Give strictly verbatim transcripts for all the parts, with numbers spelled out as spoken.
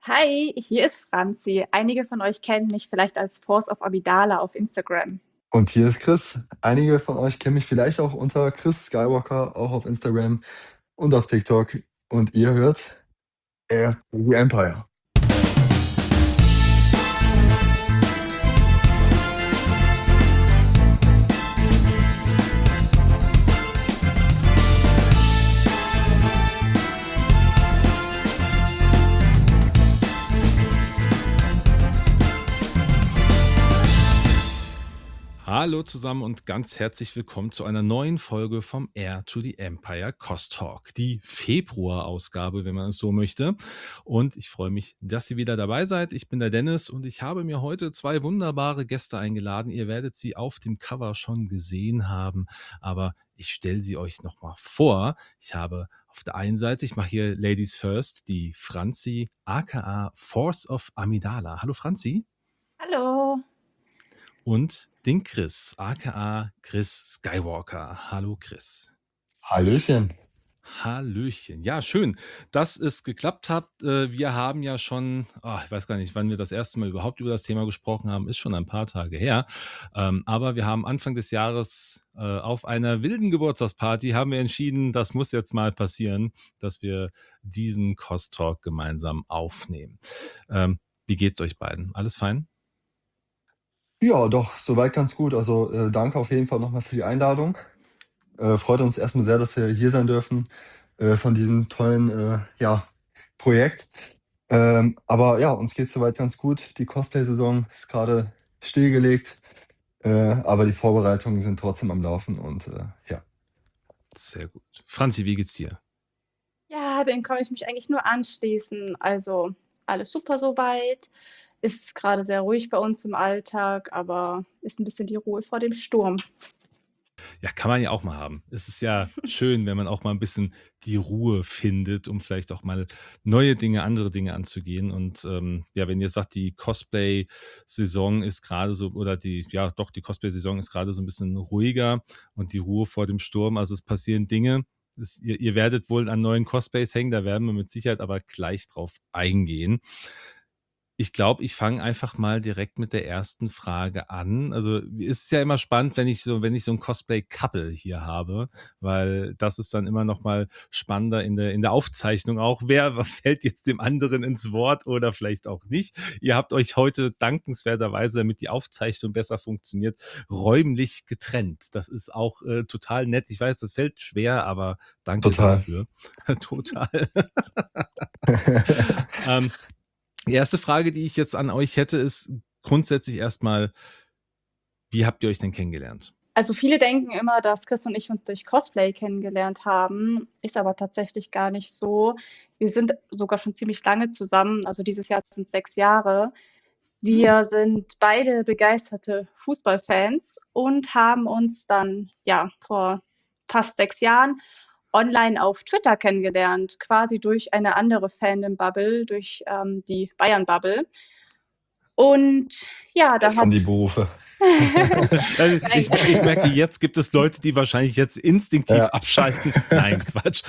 Hi, hier ist Franzi. Einige von euch kennen mich vielleicht als Force of Amidala auf Instagram. Und hier ist Chris. Einige von euch kennen mich vielleicht auch unter Chris Skywalker, auch auf Instagram und auf TikTok. Und ihr hört Air to the Empire. Hallo zusammen und ganz herzlich willkommen zu einer neuen Folge vom Air to the Empire Cost Talk, die Februar-Ausgabe, wenn man es so möchte. Und ich freue mich, dass ihr wieder dabei seid. Ich bin der Dennis und ich habe mir heute zwei wunderbare Gäste eingeladen. Ihr werdet sie auf dem Cover schon gesehen haben, aber ich stelle sie euch nochmal vor. Ich habe auf der einen Seite, ich mache hier Ladies First, die Franzi, aka Force of Amidala. Hallo Franzi. Hallo. Und den Chris, aka Chris Skywalker. Hallo Chris. Hallöchen. Hallöchen. Ja, schön, dass es geklappt hat. Äh, Wir haben ja schon, ah, ich weiß gar nicht, wann wir das erste Mal überhaupt über das Thema gesprochen haben, ist schon ein paar Tage her. Ähm, Aber wir haben Anfang des Jahres äh, auf einer wilden Geburtstagsparty haben wir entschieden, das muss jetzt mal passieren, dass wir diesen Cost Talk gemeinsam aufnehmen. Ähm, Wie geht's euch beiden? Alles fein? Ja, doch, soweit ganz gut. Also äh, danke auf jeden Fall nochmal für die Einladung. Äh, freut uns erstmal sehr, dass wir hier sein dürfen äh, von diesem tollen äh, ja, Projekt. Ähm, aber ja, uns geht soweit ganz gut. Die Cosplay-Saison ist gerade stillgelegt, äh, aber die Vorbereitungen sind trotzdem am Laufen und äh, ja. Sehr gut. Franzi, wie geht's dir? Ja, den kann ich mich eigentlich nur anschließen. Also alles super soweit. Ist gerade sehr ruhig bei uns im Alltag, aber ist ein bisschen die Ruhe vor dem Sturm. Ja, kann man ja auch mal haben. Es ist ja schön, wenn man auch mal ein bisschen die Ruhe findet, um vielleicht auch mal neue Dinge, andere Dinge anzugehen. Und ähm, ja, wenn ihr sagt, die Cosplay-Saison ist gerade so, oder die, ja doch, die Cosplay-Saison ist gerade so ein bisschen ruhiger und die Ruhe vor dem Sturm, also es passieren Dinge. Es, ihr, ihr werdet wohl an neuen Cosplays hängen, da werden wir mit Sicherheit aber gleich drauf eingehen. Ich glaube, ich fange einfach mal direkt mit der ersten Frage an. Also es ist ja immer spannend, wenn ich so, wenn ich so ein Cosplay-Couple hier habe, weil das ist dann immer noch mal spannender in der, in der Aufzeichnung auch. Wer fällt jetzt dem anderen ins Wort oder vielleicht auch nicht? Ihr habt euch heute dankenswerterweise, damit die Aufzeichnung besser funktioniert, räumlich getrennt. Das ist auch äh, total nett. Ich weiß, das fällt schwer, aber danke Total. dafür. Total. ähm, Die erste Frage, die ich jetzt an euch hätte, ist grundsätzlich erstmal, wie habt ihr euch denn kennengelernt? Also viele denken immer, dass Chris und ich uns durch Cosplay kennengelernt haben, ist aber tatsächlich gar nicht so. Wir sind sogar schon ziemlich lange zusammen, also dieses Jahr sind es sechs Jahre. Wir sind beide begeisterte Fußballfans und haben uns dann ja vor fast sechs Jahren online auf Twitter kennengelernt, quasi durch eine andere Fandom-Bubble, durch ähm, die Bayern-Bubble. Und ja, da Jetzt kommen die hat Berufe. Also Nein. ich, ich merke, jetzt gibt es Leute, die wahrscheinlich jetzt instinktiv Ja. abschalten. Nein, Quatsch.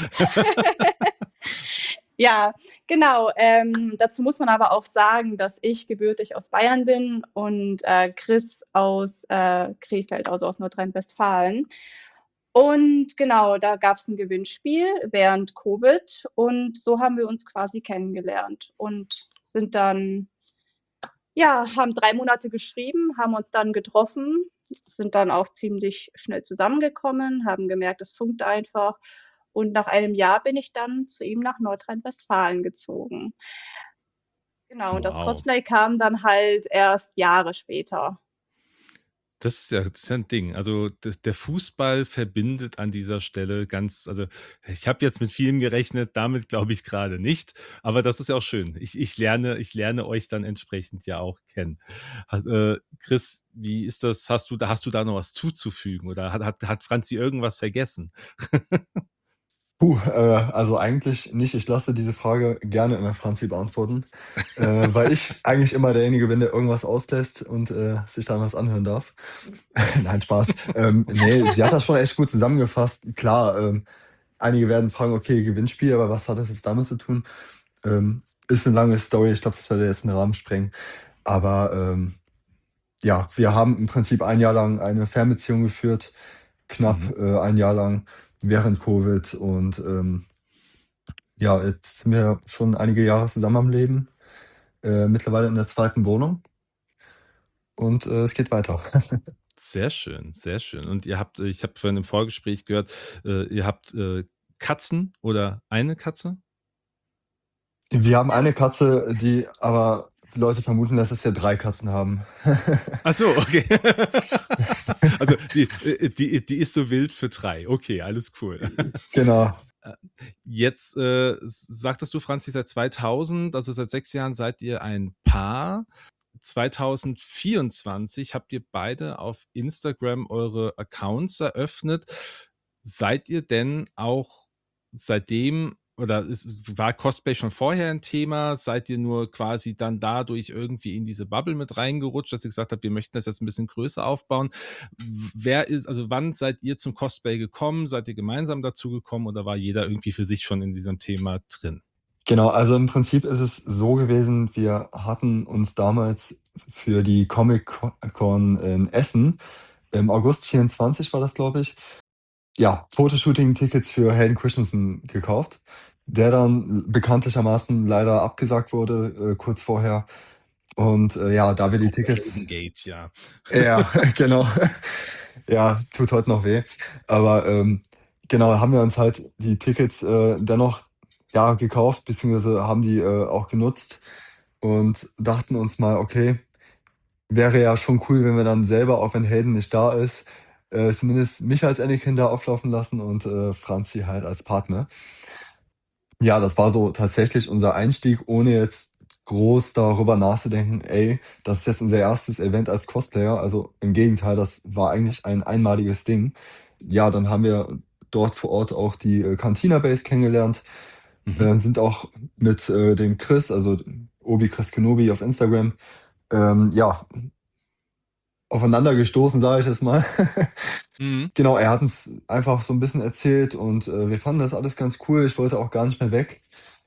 Ja, genau. Ähm, dazu muss man aber auch sagen, dass ich gebürtig aus Bayern bin und äh, Chris aus äh, Krefeld, also aus Nordrhein-Westfalen. Und genau, da gab es ein Gewinnspiel während Covid und so haben wir uns quasi kennengelernt und sind dann, ja, haben drei Monate geschrieben, haben uns dann getroffen, sind dann auch ziemlich schnell zusammengekommen, haben gemerkt, es funkt einfach. Und nach einem Jahr bin ich dann zu ihm nach Nordrhein-Westfalen gezogen. Genau, und das Wow. Cosplay kam dann halt erst Jahre später. Das ist ja, das ist ja ein Ding. Also das, der Fußball verbindet an dieser Stelle ganz, also ich habe jetzt mit vielen gerechnet, damit glaube ich gerade nicht, aber das ist ja auch schön. Ich, ich lerne, ich lerne euch dann entsprechend ja auch kennen. Hat, äh, Chris, wie ist das? Hast du da, hast du da noch was zuzufügen oder hat, hat, hat Franzi irgendwas vergessen? Puh, äh, also eigentlich nicht. Ich lasse diese Frage gerne immer Franzi beantworten, äh, weil ich eigentlich immer derjenige bin, der irgendwas auslässt und äh, sich dann was anhören darf. Nein, Spaß. Ähm, nee, sie hat das schon echt gut zusammengefasst. Klar, ähm, einige werden fragen, okay, Gewinnspiel, aber was hat das jetzt damit zu tun? Ähm, ist eine lange Story. Ich glaube, das würde jetzt den Rahmen sprengen. Aber ähm, ja, wir haben im Prinzip ein Jahr lang eine Fernbeziehung geführt, knapp Mhm. äh, ein Jahr lang während Covid. Und ähm, ja, jetzt sind wir schon einige Jahre zusammen am Leben, äh, mittlerweile in der zweiten Wohnung und äh, es geht weiter. Sehr schön, sehr schön. Und ihr habt, ich habe vorhin im Vorgespräch gehört, äh, ihr habt äh, Katzen oder eine Katze? Wir haben eine Katze, die aber Leute vermuten, dass es ja drei Katzen haben. Ach so, okay. Also die, äh, die, die ist so wild für drei. Okay, alles cool. Genau. Äh, Jetzt äh, sagtest du, Franzi, seit zweitausend, also seit sechs Jahren seid ihr ein Paar. zwanzig vierundzwanzig habt ihr beide auf Instagram eure Accounts eröffnet. Seid ihr denn auch seitdem, oder ist, war Cosplay schon vorher ein Thema? Seid ihr nur quasi dann dadurch irgendwie in diese Bubble mit reingerutscht, dass ihr gesagt habt, wir möchten das jetzt ein bisschen größer aufbauen? Wer ist, also wann seid ihr zum Cosplay gekommen? Seid ihr gemeinsam dazu gekommen oder war jeder irgendwie für sich schon in diesem Thema drin? Genau, also im Prinzip ist es so gewesen, wir hatten uns damals für die Comic-Con in Essen, im August vierundzwanzig war das, glaube ich, ja, Fotoshooting-Tickets für Hayden Christensen gekauft, der dann bekanntlichermaßen leider abgesagt wurde, äh, kurz vorher. Und äh, ja, da Das wir die große Tickets, Hayden Gate, ja. ja, genau, ja, tut heute noch weh. Aber ähm, genau, haben wir uns halt die Tickets äh, dennoch ja gekauft, beziehungsweise haben die äh, auch genutzt und dachten uns mal, okay, wäre ja schon cool, wenn wir dann selber, auch wenn Hayden nicht da ist, äh, zumindest mich als Anakin da auflaufen lassen und äh, Franzi halt als Partner. Ja, das war so tatsächlich unser Einstieg, ohne jetzt groß darüber nachzudenken, ey, das ist jetzt unser erstes Event als Cosplayer. Also im Gegenteil, das war eigentlich ein einmaliges Ding. Ja, dann haben wir dort vor Ort auch die äh, Cantina Base kennengelernt, Mhm. äh, sind auch mit äh, dem Chris, also Obi Chris Kenobi auf Instagram, ähm, ja, aufeinander gestoßen, sage ich jetzt mal. Mhm. Genau, er hat uns einfach so ein bisschen erzählt und äh, wir fanden das alles ganz cool. Ich wollte auch gar nicht mehr weg.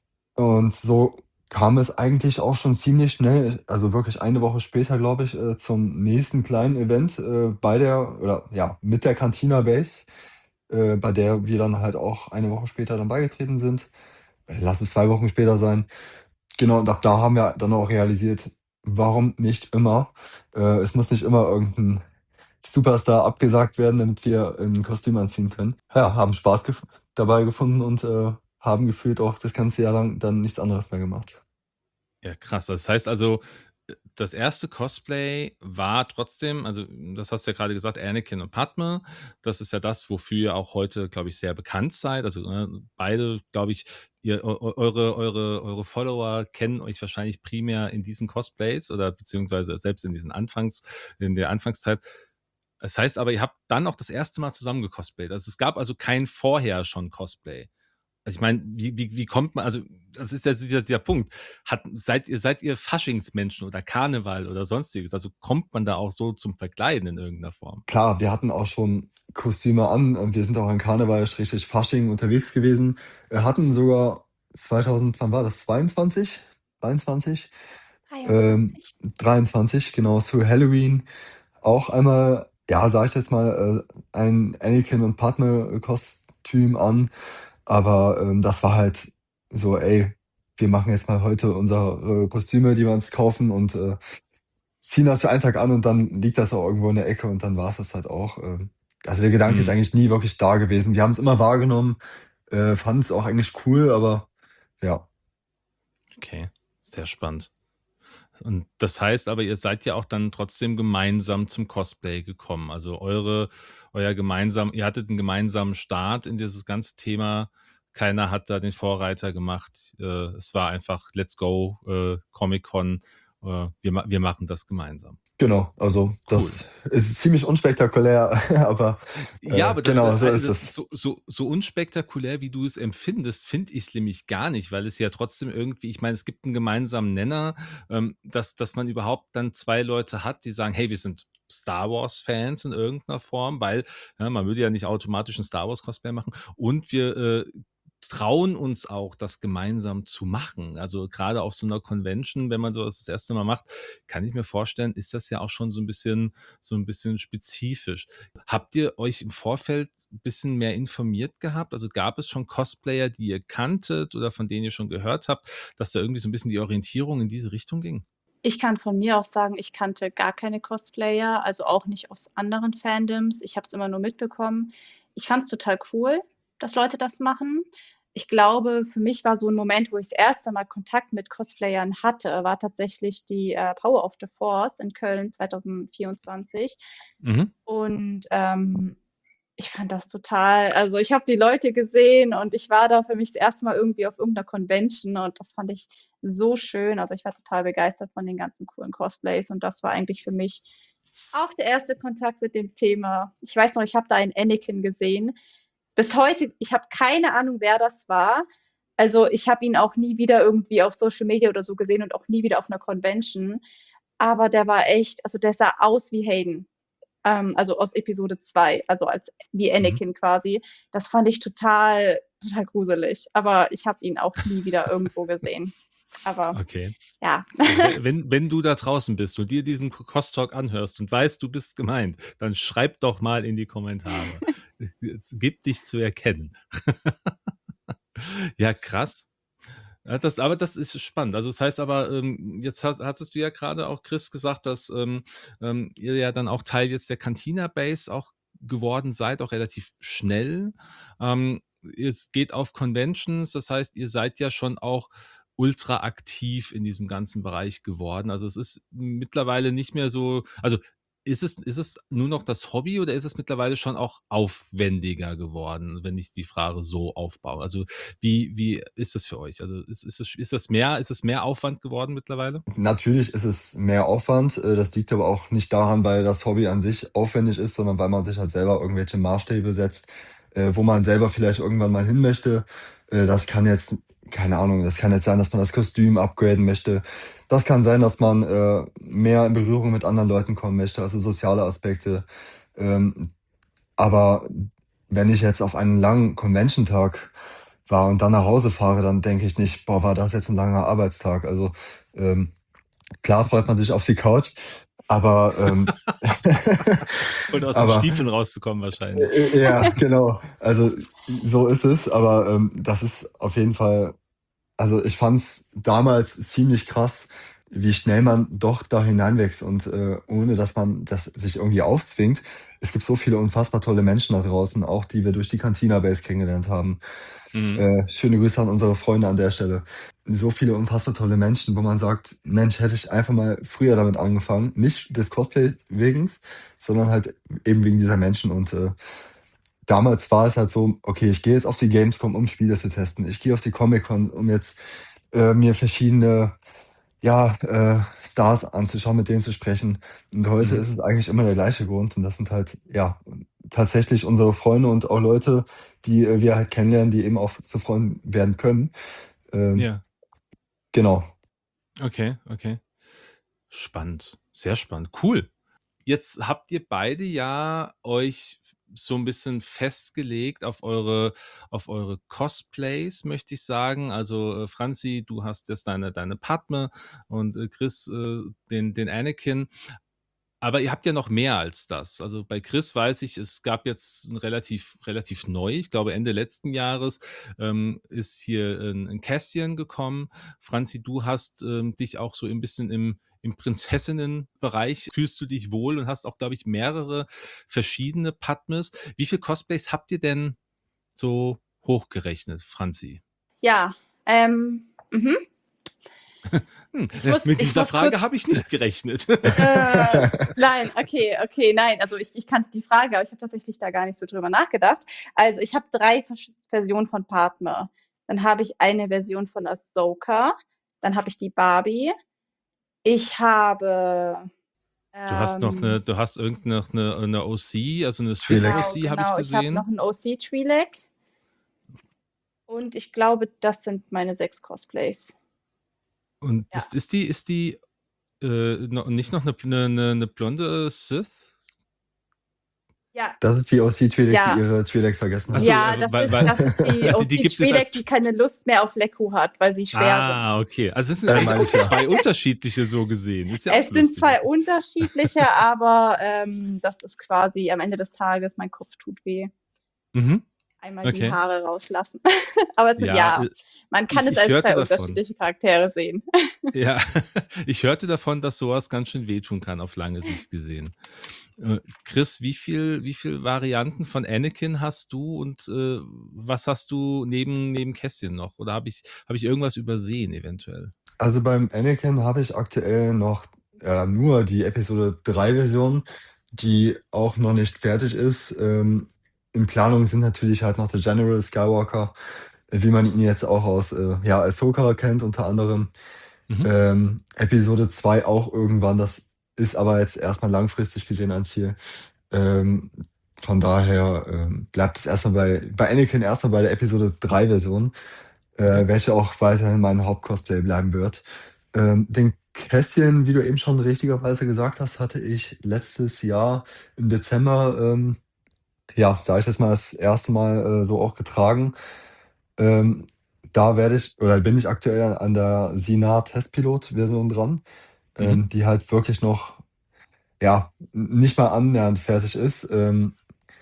Und so kam es eigentlich auch schon ziemlich schnell, also wirklich eine Woche später, glaube ich, äh, zum nächsten kleinen Event äh, bei der, oder ja, mit der Cantina Base, äh, bei der wir dann halt auch eine Woche später dann beigetreten sind. Lass es zwei Wochen später sein. Genau, und ab da haben wir dann auch realisiert, warum nicht immer? Äh, es muss nicht immer irgendein Superstar abgesagt werden, damit wir ein Kostüm anziehen können. Ja, haben Spaß gef dabei gefunden und äh, haben gefühlt auch das ganze Jahr lang dann nichts anderes mehr gemacht. Ja, krass. Das heißt also, äh, das erste Cosplay war trotzdem, also das hast du ja gerade gesagt, Anakin und Padme. Das ist ja das, wofür ihr auch heute, glaube ich, sehr bekannt seid. Also äh, beide, glaube ich, ihr, eu- eu- eure, eure, eure Follower kennen euch wahrscheinlich primär in diesen Cosplays oder beziehungsweise selbst in diesen Anfangs, in der Anfangszeit. Das heißt aber, ihr habt dann auch das erste Mal zusammen gecosplayt. Also es gab also kein vorher schon Cosplay. Also ich meine, wie, wie, wie kommt man, also das ist ja dieser, dieser Punkt. Hat, seid ihr, seid ihr Faschingsmenschen oder Karneval oder sonstiges? Also kommt man da auch so zum Verkleiden in irgendeiner Form? Klar, wir hatten auch schon Kostüme an und wir sind auch an Karneval, Schrägstrich Fasching unterwegs gewesen. Wir hatten sogar zweitausend, wann war das? zweiundzwanzig? dreiundzwanzig? Ähm, dreiundzwanzig. dreiundzwanzig, genau, zu Halloween. Auch einmal, ja, sag ich jetzt mal, äh, ein Anakin und Padme-Kostüm an. Aber ähm, das war halt so, ey, wir machen jetzt mal heute unsere Kostüme, die wir uns kaufen und äh, ziehen das für einen Tag an und dann liegt das auch irgendwo in der Ecke und dann war es das halt auch. Ähm. Also der Gedanke ist Hm, eigentlich nie wirklich da gewesen. Wir haben es immer wahrgenommen, äh, fanden es auch eigentlich cool, aber ja. okay, sehr spannend. Und das heißt aber, ihr seid ja auch dann trotzdem gemeinsam zum Cosplay gekommen. Also eure, euer gemeinsam, ihr hattet einen gemeinsamen Start in dieses ganze Thema. Keiner hat da den Vorreiter gemacht. Äh, es war einfach, let's go, äh, Comic-Con. Äh, wir, ma- wir machen das gemeinsam. Genau, also Cool. das ist ziemlich unspektakulär, aber Ja, äh, aber das, genau, das so ist ist es. so, so, so unspektakulär, wie du es empfindest, finde ich es nämlich gar nicht, weil es ja trotzdem irgendwie, ich meine, es gibt einen gemeinsamen Nenner, ähm, dass, dass man überhaupt dann zwei Leute hat, die sagen, hey, wir sind Star Wars-Fans in irgendeiner Form, weil ja, man würde ja nicht automatisch ein Star Wars-Cosplay machen und wir äh, trauen uns auch, das gemeinsam zu machen. Also gerade auf so einer Convention, wenn man so das, das erste Mal macht, kann ich mir vorstellen, ist das ja auch schon so ein bisschen, so ein bisschen spezifisch. Habt ihr euch im Vorfeld ein bisschen mehr informiert gehabt? Also gab es schon Cosplayer, die ihr kanntet oder von denen ihr schon gehört habt, dass da irgendwie so ein bisschen die Orientierung in diese Richtung ging? Ich kann von mir auch sagen, ich kannte gar keine Cosplayer, also auch nicht aus anderen Fandoms. Ich habe es immer nur mitbekommen. Ich fand es total cool, dass Leute das machen. Ich glaube, für mich war so ein Moment, wo ich das erste Mal Kontakt mit Cosplayern hatte, war tatsächlich die äh, Power of the Force in Köln zwanzig vierundzwanzig. Mhm. Und ähm, ich fand das total, also ich habe die Leute gesehen und ich war da für mich das erste Mal irgendwie auf irgendeiner Convention und das fand ich so schön. Also ich war total begeistert von den ganzen coolen Cosplays und das war eigentlich für mich auch der erste Kontakt mit dem Thema. Ich weiß noch, ich habe da einen Anakin gesehen. Bis heute, ich habe keine Ahnung, wer das war. Also ich habe ihn auch nie wieder irgendwie auf Social Media oder so gesehen und auch nie wieder auf einer Convention. Aber der war echt, also der sah aus wie Hayden, ähm, also aus Episode zwei, also als wie Mhm. Anakin quasi. Das fand ich total, total gruselig. Aber ich habe ihn auch nie wieder irgendwo gesehen. Aber Okay. ja, Also we- wenn, wenn du da draußen bist und dir diesen Cost-Talk anhörst und weißt, du bist gemeint, dann schreib doch mal in die Kommentare. Es gibt dich zu erkennen. Ja, krass. Ja, das, aber das ist spannend. Also das heißt aber, ähm, jetzt hast, hattest du ja gerade auch, Chris, gesagt, dass ähm, ähm, ihr ja dann auch Teil jetzt der Cantina Base auch geworden seid, auch relativ schnell. Ähm, es geht auf Conventions, das heißt, ihr seid ja schon auch ultra aktiv in diesem ganzen Bereich geworden. Also es ist mittlerweile nicht mehr so, also ist es, ist es nur noch das Hobby oder ist es mittlerweile schon auch aufwendiger geworden, wenn ich die Frage so aufbaue? Also wie, wie ist das für euch? Also ist, ist, es, ist das mehr, ist es mehr Aufwand geworden mittlerweile? Natürlich ist es mehr Aufwand. äh, Das liegt aber auch nicht daran, weil das Hobby an sich aufwendig ist, sondern weil man sich halt selber irgendwelche Maßstäbe setzt, äh, wo man selber vielleicht irgendwann mal hin möchte. Äh, Das kann jetzt, keine Ahnung, das kann jetzt sein, dass man das Kostüm upgraden möchte. Das kann sein, dass man äh, mehr in Berührung mit anderen Leuten kommen möchte, also soziale Aspekte. Ähm, Aber wenn ich jetzt auf einen langen Convention-Tag war und dann nach Hause fahre, dann denke ich nicht, boah, war das jetzt ein langer Arbeitstag. Also ähm, klar freut man sich auf die Couch, aber ähm, Und aus den aber Stiefeln rauszukommen wahrscheinlich. äh, ja, genau. Also so ist es, aber ähm, das ist auf jeden Fall, also ich fand's damals ziemlich krass, wie schnell man doch da hineinwächst und äh, ohne dass man das sich irgendwie aufzwingt. Es gibt so viele unfassbar tolle Menschen da draußen, auch die wir durch die Cantina Base kennengelernt haben. Mhm. Äh, schöne Grüße an unsere Freunde an der Stelle. So viele unfassbar tolle Menschen, wo man sagt, Mensch, hätte ich einfach mal früher damit angefangen. Nicht des Cosplay wegen, sondern halt eben wegen dieser Menschen. Und äh, damals war es halt so, okay, ich gehe jetzt auf die Gamescom, um Spiele zu testen. Ich gehe auf die Comic-Con, um jetzt äh, mir verschiedene ja, äh, Stars anzuschauen, mit denen zu sprechen. Und heute Mhm. ist es eigentlich immer der gleiche Grund. Und das sind halt, ja, tatsächlich unsere Freunde und auch Leute, die äh, wir halt kennenlernen, die eben auch zu Freunden werden können. Ähm, Ja, genau. okay, okay. Spannend, sehr spannend, cool. Jetzt habt ihr beide ja euch so ein bisschen festgelegt auf eure, auf eure Cosplays, möchte ich sagen. Also äh, Franzi, du hast jetzt deine, deine Padme und äh, Chris äh, den, den Anakin. Aber ihr habt ja noch mehr als das. Also bei Chris weiß ich, es gab jetzt ein relativ, relativ neu, ich glaube Ende letzten Jahres, ähm, ist hier ein, ein Cassian gekommen. Franzi, du hast ähm, dich auch so ein bisschen im, im Prinzessinnenbereich, fühlst du dich wohl und hast auch, glaube ich, mehrere verschiedene Padmes. Wie viele Cosplays habt ihr denn so hochgerechnet, Franzi? ja, ähm, mhm. Hm, Ich äh, muss, mit ich dieser muss Frage kurz, habe ich nicht gerechnet. äh, nein, okay, okay, nein, also ich, ich kannte die Frage, aber ich habe tatsächlich da gar nicht so drüber nachgedacht. Also ich habe drei Vers- Versionen von Padme. Dann habe ich eine Version von Ahsoka, dann habe ich die Barbie. Ich habe, Du hast noch eine, ähm, du hast irgendeine eine, eine O C, also eine Sith Twi'lek. genau, O C, habe ich genau, ich habe noch gesehen. einen O C Twi'lek und ich glaube, das sind meine sechs Cosplays. Und Ja. ist, ist die, ist die äh, noch, nicht noch eine, eine, eine blonde Sith? Ja, Das ist die O C Twi'lek, die ja. ihre Twi'lek vergessen hat. Achso, Ja, äh, das weil, ist, weil das ist die die, O die C gibt es Twi'lek, als. die keine Lust mehr auf Leku hat, weil sie schwer Ah, sind. okay. Also es sind Äh, eigentlich meine auch ich ja. zwei unterschiedliche so gesehen. Ist ja auch Es sind lustig. zwei unterschiedliche, aber ähm, das ist quasi am Ende des Tages, mein Kopf tut weh. Mhm. Einmal die Okay. Haare rauslassen. Aber es sind, Ja, ja, äh, man kann ich, es ich als hörte zwei davon. unterschiedliche Charaktere sehen. Ja, ich hörte davon, dass sowas ganz schön wehtun kann, auf lange Sicht gesehen. Äh, Chris, wie viel, wie viel Varianten von Anakin hast du und äh, was hast du neben, neben Kästchen noch? Oder habe ich, habe ich irgendwas übersehen eventuell? Also beim Anakin habe ich aktuell noch äh, nur die Episode drei Version, die auch noch nicht fertig ist. Ähm, in Planung sind natürlich halt noch der General Skywalker, äh, wie man ihn jetzt auch aus äh, ja, Ahsoka kennt unter anderem. Mhm. Ähm, Episode zwei auch irgendwann, das ist aber jetzt erstmal langfristig gesehen ein Ziel. Ähm, von daher ähm, bleibt es erstmal bei, bei Anakin erstmal bei der Episode drei Version, äh, Okay. welche auch weiterhin mein Hauptcosplay bleiben wird. Ähm, den Kästchen, wie du eben schon richtigerweise gesagt hast, hatte ich letztes Jahr im Dezember, ähm, ja, sag ich jetzt mal, das erste Mal äh, so auch getragen. Ähm, da werde ich, oder bin ich aktuell an der Sinar Testpilot-Version dran, Mhm. ähm, die halt wirklich noch, ja, nicht mal annähernd fertig ist. Ähm,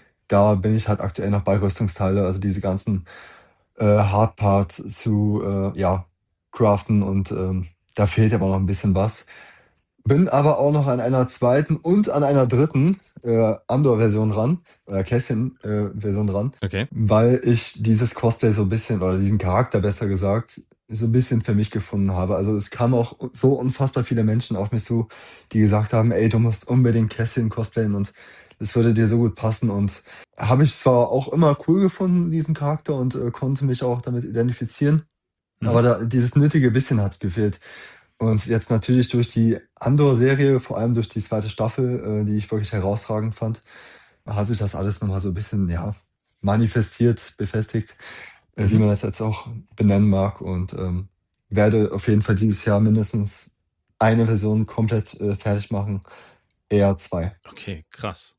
da bin ich halt aktuell noch bei Rüstungsteile, also diese ganzen äh, Hardparts zu, äh, ja, craften und ähm, da fehlt aber noch ein bisschen was. Bin aber auch noch an einer zweiten und an einer dritten äh, Andor-Version dran, oder Kästchen-Version dran, Okay. weil ich dieses Cosplay so ein bisschen, oder diesen Charakter besser gesagt, so ein bisschen für mich gefunden habe. Also es kamen auch so unfassbar viele Menschen auf mich zu, die gesagt haben, ey, du musst unbedingt Kästchen cosplayen und das würde dir so gut passen. Und habe ich zwar auch immer cool gefunden, diesen Charakter, und äh, konnte mich auch damit identifizieren, Mhm. aber da, dieses nötige Bisschen hat gefehlt. Und jetzt natürlich durch die Andor-Serie, vor allem durch die zweite Staffel, äh, die ich wirklich herausragend fand, hat sich das alles nochmal so ein bisschen, ja, manifestiert, befestigt, äh, wie Mhm. man das jetzt auch benennen mag. Und ähm, werde auf jeden Fall dieses Jahr mindestens eine Version komplett äh, fertig machen, eher zwei. Okay, krass.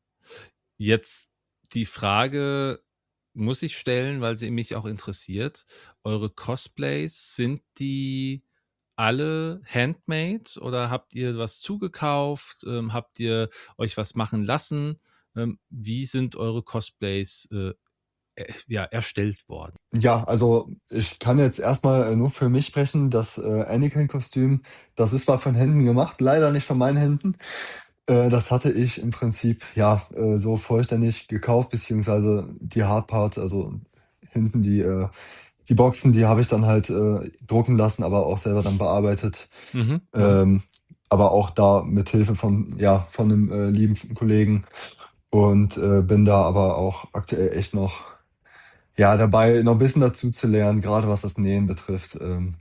Jetzt die Frage muss ich stellen, weil sie mich auch interessiert. Eure Cosplays, sind die alle handmade oder habt ihr was zugekauft? Ähm, habt ihr euch was machen lassen? Ähm, wie sind eure Cosplays äh, äh, ja, erstellt worden? Ja, also ich kann jetzt erstmal äh, nur für mich sprechen. Das äh, Anakin-Kostüm, das ist zwar von Händen gemacht, leider nicht von meinen Händen. Äh, das hatte ich im Prinzip ja äh, so vollständig gekauft, beziehungsweise die Hardparts, also hinten die, äh, die Boxen, die habe ich dann halt äh, drucken lassen, aber auch selber dann bearbeitet. Mhm, mhm. Ähm, aber auch da mit Hilfe von, ja, von einem äh, lieben Kollegen, und äh, bin da aber auch aktuell echt noch ja, dabei, noch ein bisschen dazu zu lernen, gerade was das Nähen betrifft. Ähm,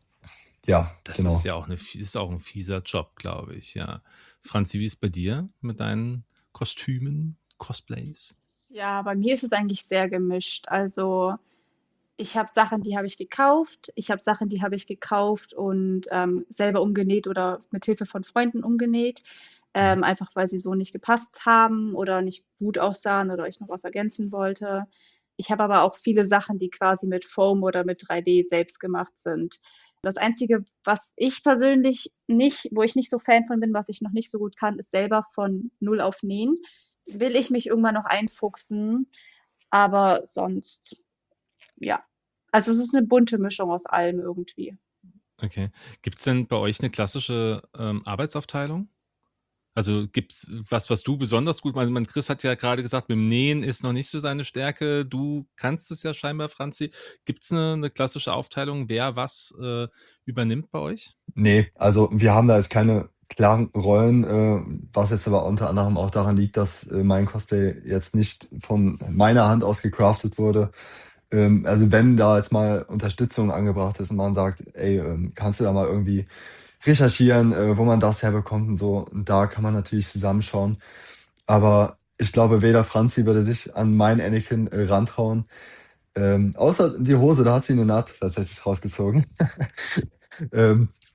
ja, Das ist genau. ja auch, eine, ist auch ein fieser Job, glaube ich, ja. Franzi, wie ist bei dir mit deinen Kostümen, Cosplays? Ja, bei mir ist es eigentlich sehr gemischt. Also ich habe Sachen, die habe ich gekauft. Ich habe Sachen, die habe ich gekauft und ähm, selber umgenäht oder mit Hilfe von Freunden umgenäht. Mhm. Ähm, einfach weil sie so nicht gepasst haben oder nicht gut aussahen oder ich noch was ergänzen wollte. Ich habe aber auch viele Sachen, die quasi mit Foam oder mit drei D selbst gemacht sind. Das Einzige, was ich persönlich nicht, wo ich nicht so Fan von bin, was ich noch nicht so gut kann, ist selber von Null auf nähen. Will ich mich irgendwann noch einfuchsen, aber sonst, ja. Also es ist eine bunte Mischung aus allem irgendwie. Okay. Gibt es denn bei euch eine klassische ähm, Arbeitsaufteilung? Also gibt es was, was du besonders gut machst? Mein Chris hat ja gerade gesagt, mit dem Nähen ist noch nicht so seine Stärke. Du kannst es ja scheinbar, Franzi. Gibt es eine, eine klassische Aufteilung, wer was äh, übernimmt bei euch? Nee, also wir haben da jetzt keine klaren Rollen, äh, was jetzt aber unter anderem auch daran liegt, dass äh, mein Cosplay jetzt nicht von meiner Hand aus gecraftet wurde. Ähm, also wenn da jetzt mal Unterstützung angebracht ist und man sagt, ey, ähm, kannst du da mal irgendwie recherchieren, äh, wo man das herbekommt und so, und da kann man natürlich zusammenschauen. Aber ich glaube, weder Franzi würde sich an meinen Anakin äh, rantrauen. Ähm, außer die Hose, da hat sie eine Naht tatsächlich rausgezogen. ähm,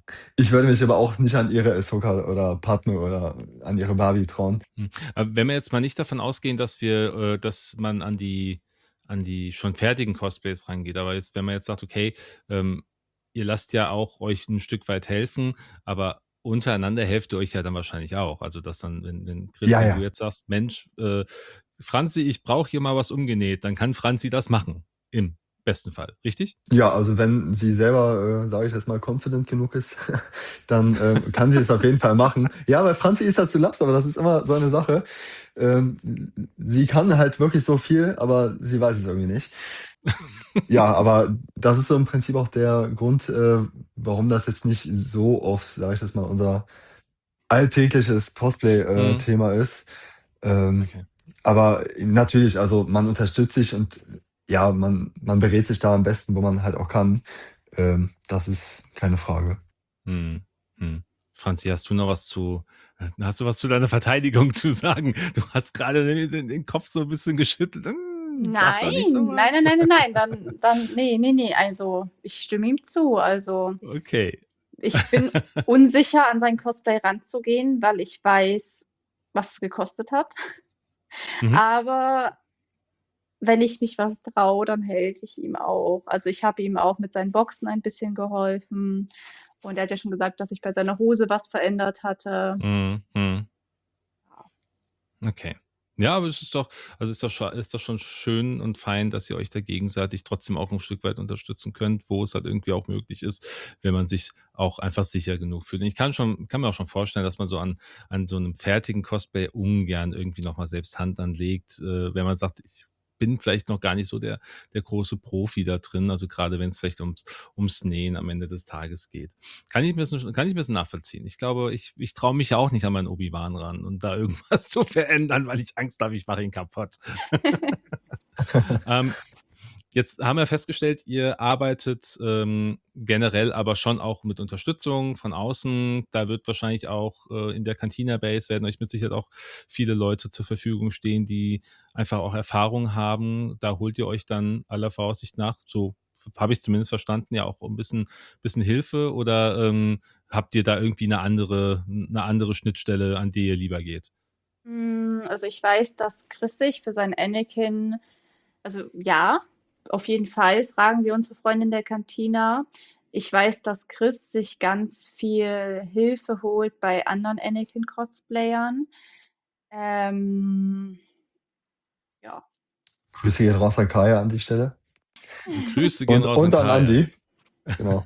Ich würde mich aber auch nicht an ihre Ahsoka oder Padme oder an ihre Barbie trauen. Hm. Aber wenn wir jetzt mal nicht davon ausgehen, dass wir, äh, dass man an die, an die schon fertigen Cosplays rangeht, aber jetzt, wenn man jetzt sagt, okay, ähm, ihr lasst ja auch euch ein Stück weit helfen, aber untereinander helft ihr euch ja dann wahrscheinlich auch. Also, dass dann, wenn, wenn Chris, Ja, wenn du ja. jetzt sagst, Mensch, äh, Franzi, ich brauche hier mal was umgenäht, dann kann Franzi das machen. Im besten Fall, richtig? Ja, also wenn sie selber, äh, sage ich jetzt mal, confident genug ist, dann ähm, kann sie es auf jeden Fall machen. Ja, bei Franzi ist das, du lachst, aber das ist immer so eine Sache. Ähm, sie kann halt wirklich so viel, aber sie weiß es irgendwie nicht. Ja, aber das ist so im Prinzip auch der Grund, äh, warum das jetzt nicht so oft, sage ich jetzt mal, unser alltägliches Hm, Cosplay-Thema ist. Ähm, okay. aber natürlich, also man unterstützt sich und ja, man, man berät sich da am besten, wo man halt auch kann. Ähm, das ist keine Frage. Hm, hm. Franzi, hast du noch was zu, äh, hast du was zu deiner Verteidigung zu sagen? Du hast gerade den, den Kopf so ein bisschen geschüttelt. Hm, sag doch nicht Nein, nein, sowas. nein, nein, nein, nein, dann, dann, nee, nee, nee, also ich stimme ihm zu. Also Okay. ich bin unsicher, an sein Cosplay ranzugehen, weil ich weiß, was es gekostet hat. Mhm. Aber wenn ich mich was traue, dann helfe ich ihm auch. Also ich habe ihm auch mit seinen Boxen ein bisschen geholfen. Und er hat ja schon gesagt, dass ich bei seiner Hose was verändert hatte. Hm, hm. Okay. Ja, aber es ist doch, also ist doch, scha- ist doch schon schön und fein, dass ihr euch da gegenseitig trotzdem auch ein Stück weit unterstützen könnt, wo es halt irgendwie auch möglich ist, wenn man sich auch einfach sicher genug fühlt. Und ich kann schon, kann mir auch schon vorstellen, dass man so an, an so einem fertigen Cosplay ungern irgendwie nochmal selbst Hand anlegt, äh, wenn man sagt, ich bin vielleicht noch gar nicht so der, der große Profi da drin, also gerade wenn es vielleicht ums, ums Nähen am Ende des Tages geht. Kann ich ein bisschen, kann ich ein bisschen nachvollziehen. Ich glaube, ich, ich traue mich ja auch nicht an meinen Obi-Wan ran und da irgendwas zu verändern, weil ich Angst habe, ich mache ihn kaputt. ähm, Jetzt haben wir festgestellt, ihr arbeitet ähm, generell aber schon auch mit Unterstützung von außen. Da wird wahrscheinlich auch äh, in der Cantina Base werden euch mit Sicherheit auch viele Leute zur Verfügung stehen, die einfach auch Erfahrung haben. Da holt ihr euch dann aller Voraussicht nach, so habe ich es zumindest verstanden, ja auch ein bisschen, bisschen Hilfe oder ähm, habt ihr da irgendwie eine andere, eine andere Schnittstelle, an die ihr lieber geht? Hm, also ich weiß, dass Chris sich für sein Anakin, also ja, auf jeden Fall fragen wir unsere Freundin der Cantina. Ich weiß, dass Chris sich ganz viel Hilfe holt bei anderen Anakin-Cosplayern. Ähm, ja. Grüße gehen raus an Kaya an die Stelle. Grüße gehen Und, raus an und an Kaya. Andi. Genau.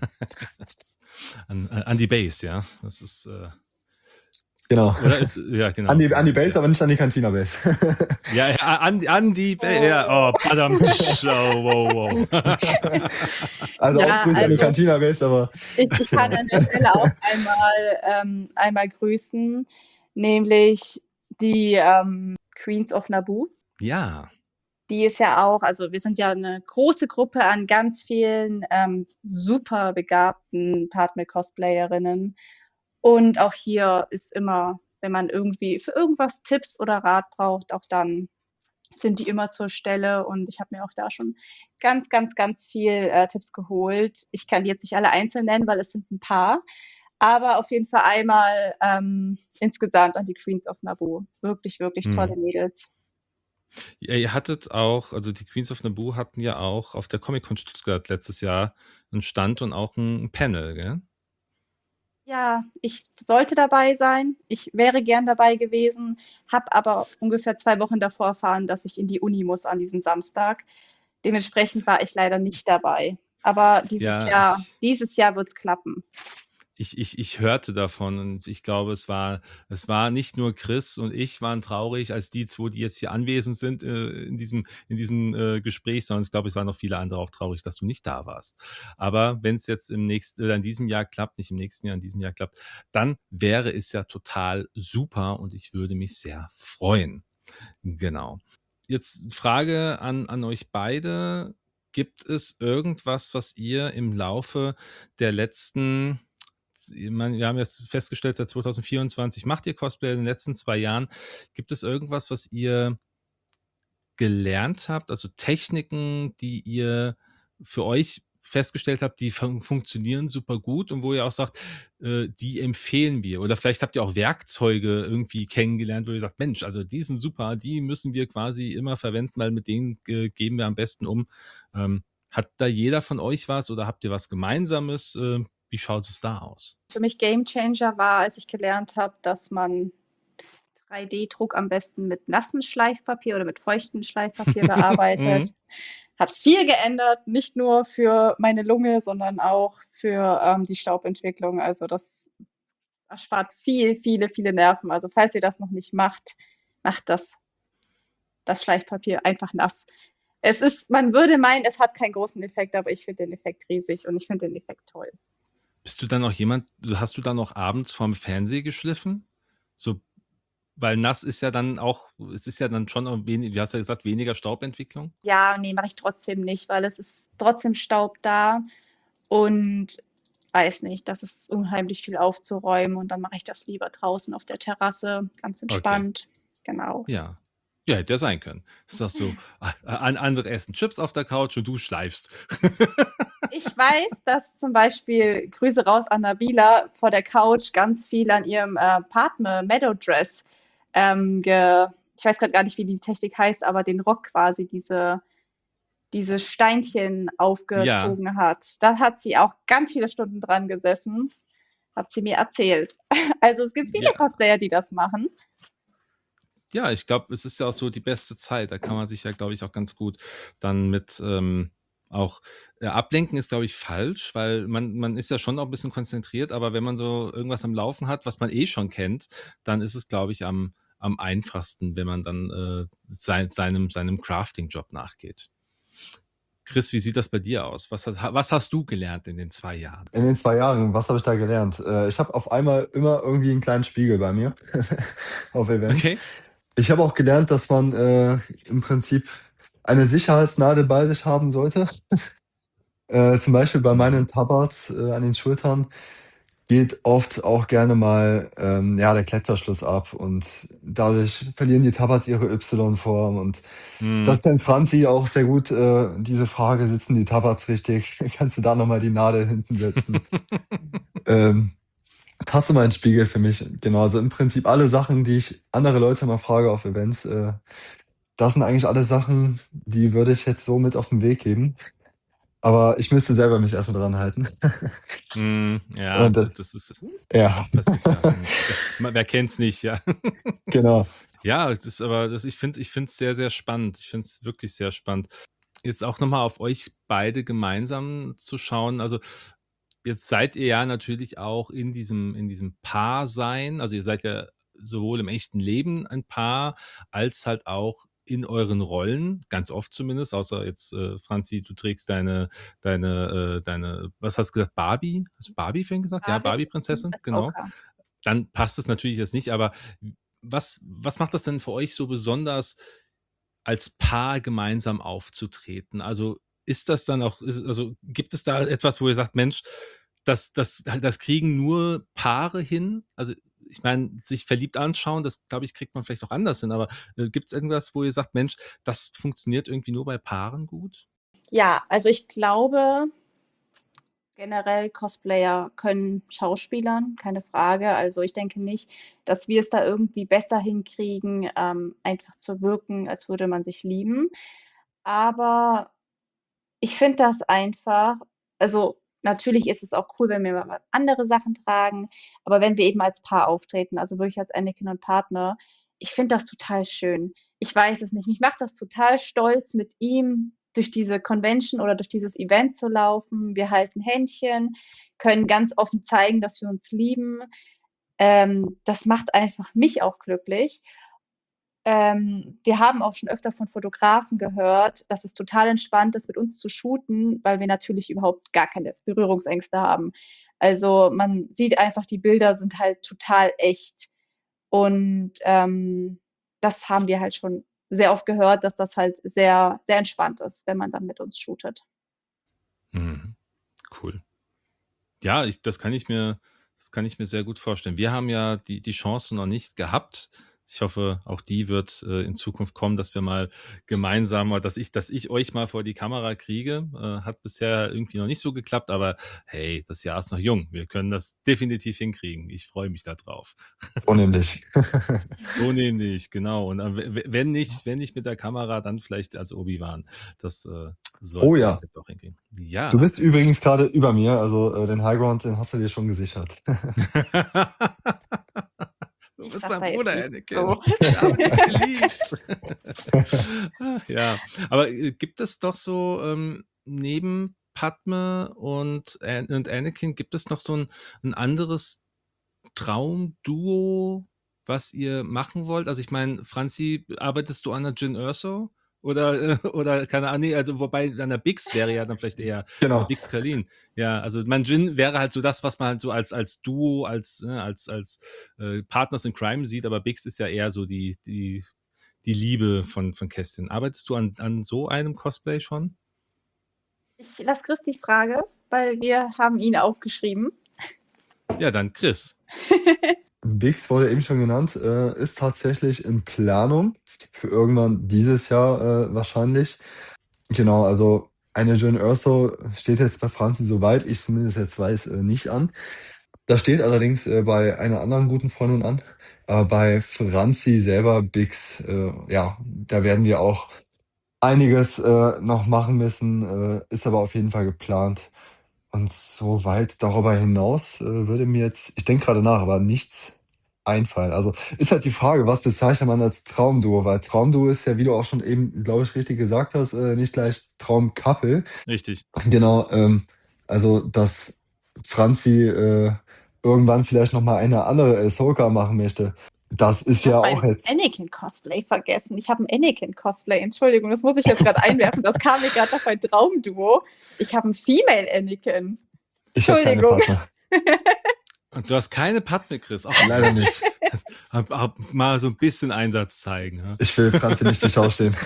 an, an die Base, ja. Das ist, äh, Genau. oder ist, ja, genau. An die, genau an die ist, Base, ja. aber nicht an die Cantina Base. Ja, ja, an, an die Base, ja, oh, badam, tsch, oh, wow, wow. Also auch Ja, Grüße an die also Cantina Base, aber ich, ich kann genau. an der Stelle auch einmal, ähm, einmal grüßen, nämlich die ähm, Queens of Naboo. Ja, Die ist ja auch, also wir sind ja eine große Gruppe an ganz vielen ähm, super begabten Padme-Cosplayerinnen. Und auch hier ist immer, wenn man irgendwie für irgendwas Tipps oder Rat braucht, auch dann sind die immer zur Stelle. Und ich habe mir auch da schon ganz, ganz, ganz viel äh, Tipps geholt. Ich kann die jetzt nicht alle einzeln nennen, weil es sind ein paar. Aber auf jeden Fall einmal ähm, insgesamt an die Queens of Naboo. Wirklich, wirklich tolle hm. Mädels. Ja, ihr hattet auch, also die Queens of Naboo hatten ja auch auf der Comic-Con Stuttgart letztes Jahr einen Stand und auch ein Panel, gell? Ja, ich sollte dabei sein. Ich wäre gern dabei gewesen, habe aber ungefähr zwei Wochen davor erfahren, dass ich in die Uni muss an diesem Samstag. Dementsprechend war ich leider nicht dabei. Aber dieses Ja, Jahr, ich, dieses Jahr wird's klappen. ich, ich, ich hörte davon und ich glaube, es war, es war nicht nur Chris und ich waren traurig als die zwei, die jetzt hier anwesend sind äh, in diesem, in diesem äh, Gespräch, sondern ich glaube, es waren noch viele andere auch traurig, dass du nicht da warst. Aber wenn es jetzt im nächsten, äh, in diesem Jahr klappt, nicht im nächsten Jahr, in diesem Jahr klappt, dann wäre es ja total super und ich würde mich sehr freuen. Genau. Jetzt Frage an, an euch beide. Gibt es irgendwas, was ihr im Laufe der letzten, ich meine, wir haben jetzt festgestellt, seit zwanzig vierundzwanzig macht ihr Cosplay in den letzten zwei Jahren. Gibt es irgendwas, was ihr gelernt habt, also Techniken, die ihr für euch festgestellt habt, die fun funktionieren super gut und wo ihr auch sagt, äh, die empfehlen wir? Oder vielleicht habt ihr auch Werkzeuge irgendwie kennengelernt, wo ihr sagt, Mensch, also die sind super, die müssen wir quasi immer verwenden, weil mit denen äh, gehen wir am besten um. Ähm, hat da jeder von euch was oder habt ihr was Gemeinsames? Äh, wie schaut es da aus? Für mich Gamechanger war, als ich gelernt habe, dass man drei D-Druck am besten mit nassem Schleifpapier oder mit feuchtem Schleifpapier Mhm. bearbeitet. Hat viel geändert, nicht nur für meine Lunge, sondern auch für ähm, die Staubentwicklung. Also das erspart viel, viele, viele Nerven. Also falls ihr das noch nicht macht, macht das, das Schleifpapier einfach nass. Es ist, man würde meinen, es hat keinen großen Effekt, aber ich finde den Effekt riesig und ich finde den Effekt toll. Bist du dann auch jemand, hast du dann auch abends vorm Fernseher geschliffen? So, weil nass ist ja dann auch, es ist ja dann schon auch wenig, wie hast du ja gesagt, weniger Staubentwicklung? Ja, nee, mache ich trotzdem nicht, weil es ist trotzdem Staub da und weiß nicht, das ist unheimlich viel aufzuräumen und dann mache ich das lieber draußen auf der Terrasse, ganz Okay. entspannt. Genau. Ja. Ja, hätte ja sein können. Das sagst du, an andere essen Chips auf der Couch und du schleifst. Ich weiß, dass zum Beispiel, Grüße raus an Nabila, vor der Couch ganz viel an ihrem äh, Padme Meadow Dress, ähm, ge, ich weiß gerade gar nicht, wie die Technik heißt, aber den Rock quasi, diese, diese Steinchen Ja, aufgezogen hat. Da hat sie auch ganz viele Stunden dran gesessen, hat sie mir erzählt. Also es gibt viele ja. Cosplayer, die das machen. Ja, ich glaube, es ist ja auch so die beste Zeit. Da kann man sich ja, glaube ich, auch ganz gut dann mit ähm, auch äh, ablenken ist, glaube ich, falsch, weil man, man ist ja schon auch ein bisschen konzentriert, aber wenn man so irgendwas am Laufen hat, was man eh schon kennt, dann ist es, glaube ich, am, am einfachsten, wenn man dann äh, sein, seinem, seinem Crafting-Job nachgeht. Chris, wie sieht das bei dir aus? Was, hast- was hast du gelernt in den zwei Jahren? In den zwei Jahren, was habe ich da gelernt? Äh, ich habe auf einmal immer irgendwie einen kleinen Spiegel bei mir auf Events. Okay. Ich habe auch gelernt, dass man äh, im Prinzip eine Sicherheitsnadel bei sich haben sollte. Äh, zum Beispiel bei meinen Mhm. Tabards äh, an den Schultern geht oft auch gerne mal ähm, ja, der Klettverschluss ab und dadurch verlieren die Tabards ihre Y-Form und das Mhm. kennt Franzi auch sehr gut, äh, diese Frage, sitzen die Tabards richtig? Kannst du da nochmal die Nadel hinten setzen? Ähm, Hast du mal einen Spiegel für mich? Genau, also im Prinzip alle Sachen, die ich andere Leute mal frage auf Events, äh, das sind eigentlich alle Sachen, die würde ich jetzt so mit auf den Weg geben. Aber ich müsste selber mich erstmal dran halten. Mhm. Ja, Und äh, d- das ist ja, passiert ja. Mhm. Wer, wer kennt's nicht, ja. genau. Ja, das ist aber, das, ich finde, ich finde es sehr, sehr spannend. Ich finde es wirklich sehr spannend. Jetzt auch nochmal auf euch beide gemeinsam zu schauen. Also jetzt seid ihr ja natürlich auch in diesem, in diesem Paar-Sein. Also ihr seid ja sowohl im echten Leben ein Paar, als halt auch in euren Rollen, ganz oft zumindest, außer jetzt, äh, Franzi, du trägst deine, deine, äh, deine, was hast du gesagt, Barbie? Hast du Barbie vorhin gesagt? Ja, Barbie Barbie-Prinzessin, ist genau. Oka. Dann passt es natürlich jetzt nicht, aber was, was macht das denn für euch so besonders, als Paar gemeinsam aufzutreten? Also ist das dann auch, ist, also gibt es da etwas, wo ihr sagt, Mensch, das, das, das kriegen nur Paare hin? Also ich meine, sich verliebt anschauen, das glaube ich, kriegt man vielleicht auch anders hin, aber äh, gibt es irgendwas, wo ihr sagt, Mensch, das funktioniert irgendwie nur bei Paaren gut? Ja, also ich glaube, generell Cosplayer können schauspielern, keine Frage. Also ich denke nicht, dass wir es da irgendwie besser hinkriegen, ähm, einfach zu wirken, als würde man sich lieben. Aber ich finde das einfach, also natürlich ist es auch cool, wenn wir mal andere Sachen tragen, aber wenn wir eben als Paar auftreten, also wirklich als Anakin und Partner, ich finde das total schön. Ich weiß es nicht. Mich macht das total stolz, mit ihm durch diese Convention oder durch dieses Event zu laufen. Wir halten Händchen, können ganz offen zeigen, dass wir uns lieben. Ähm, das macht einfach mich auch glücklich. Ähm, wir haben auch schon öfter von Fotografen gehört, dass es total entspannt ist, mit uns zu shooten, weil wir natürlich überhaupt gar keine Berührungsängste haben. Also man sieht einfach, die Bilder sind halt total echt. Und ähm, das haben wir halt schon sehr oft gehört, dass das halt sehr, sehr entspannt ist, wenn man dann mit uns shootet. Mhm. Cool. Ja, ich, das kann ich mir, das kann ich mir sehr gut vorstellen. Wir haben ja die, die Chance noch nicht gehabt, Ich hoffe, auch die wird äh, in Zukunft kommen, dass wir mal gemeinsam, oder dass ich, dass ich euch mal vor die Kamera kriege. Äh, hat bisher irgendwie noch nicht so geklappt, aber hey, das Jahr ist noch jung. Wir können das definitiv hinkriegen. Ich freue mich da drauf. So nämlich. So nämlich, genau. Und äh, w- wenn nicht, wenn nicht mit der Kamera, dann vielleicht als Obi-Wan. Das äh, sollten Oh wir ja. vielleicht auch hinkriegen. Du Ja. bist übrigens gerade über mir, also äh, den Highground, den hast du dir schon gesichert. Du Ich bist sag mein da jetzt Bruder, nichts Anakin. zu. Ich habe dich geliebt. Ach, ja, aber äh, gibt es doch so ähm, neben Padme und, An und Anakin, gibt es noch so ein, ein anderes Traumduo, was ihr machen wollt? Also ich meine, Franzi, arbeitest du an der Jyn Erso? Oder, äh, oder keine Ahnung, nee, also wobei an der Bix wäre ja dann vielleicht eher Genau. Bix Kalin. Ja, also mein Jyn wäre halt so das, was man halt so als, als Duo, als, ne, als, als äh, Partners in Crime sieht, aber Bix ist ja eher so die, die, die Liebe von, von Kästchen. Arbeitest du an, an so einem Cosplay schon? Ich lasse Chris die Frage, weil wir haben ihn aufgeschrieben. Ja, dann Chris. Bix wurde eben schon genannt, äh, ist tatsächlich in Planung für irgendwann dieses Jahr äh, wahrscheinlich. Genau, also eine Jyn Erso steht jetzt bei Franzi, soweit ich zumindest jetzt weiß, äh, nicht an. Da steht allerdings äh, bei einer anderen guten Freundin an. Aber bei Franzi selber, Bix, äh, ja, da werden wir auch einiges äh, noch machen müssen, äh, ist aber auf jeden Fall geplant. Und so weit darüber hinaus äh, würde mir jetzt, ich denke gerade nach, aber nichts einfallen. Also ist halt die Frage, was bezeichnet man als Traumduo? Weil Traumduo ist ja, wie du auch schon eben, glaube ich, richtig gesagt hast, äh, nicht gleich Traumcouple. Richtig. Genau, ähm, also dass Franzi äh, irgendwann vielleicht nochmal eine andere Ahsoka machen möchte. Das ist Ich ja habe auch mein jetzt. Anakin-Cosplay vergessen. Ich habe ein Anakin-Cosplay. Entschuldigung, das muss ich jetzt gerade einwerfen. Das kam mir gerade auf ein Traumduo. Ich habe ein Female Anakin. Ich habe keine Entschuldigung. Partner. Und du hast keine Padme, Chris. Auch Leider nicht. hab, hab mal so ein bisschen Einsatz zeigen. Ja? Ich will Franzi nicht die Schau stehen.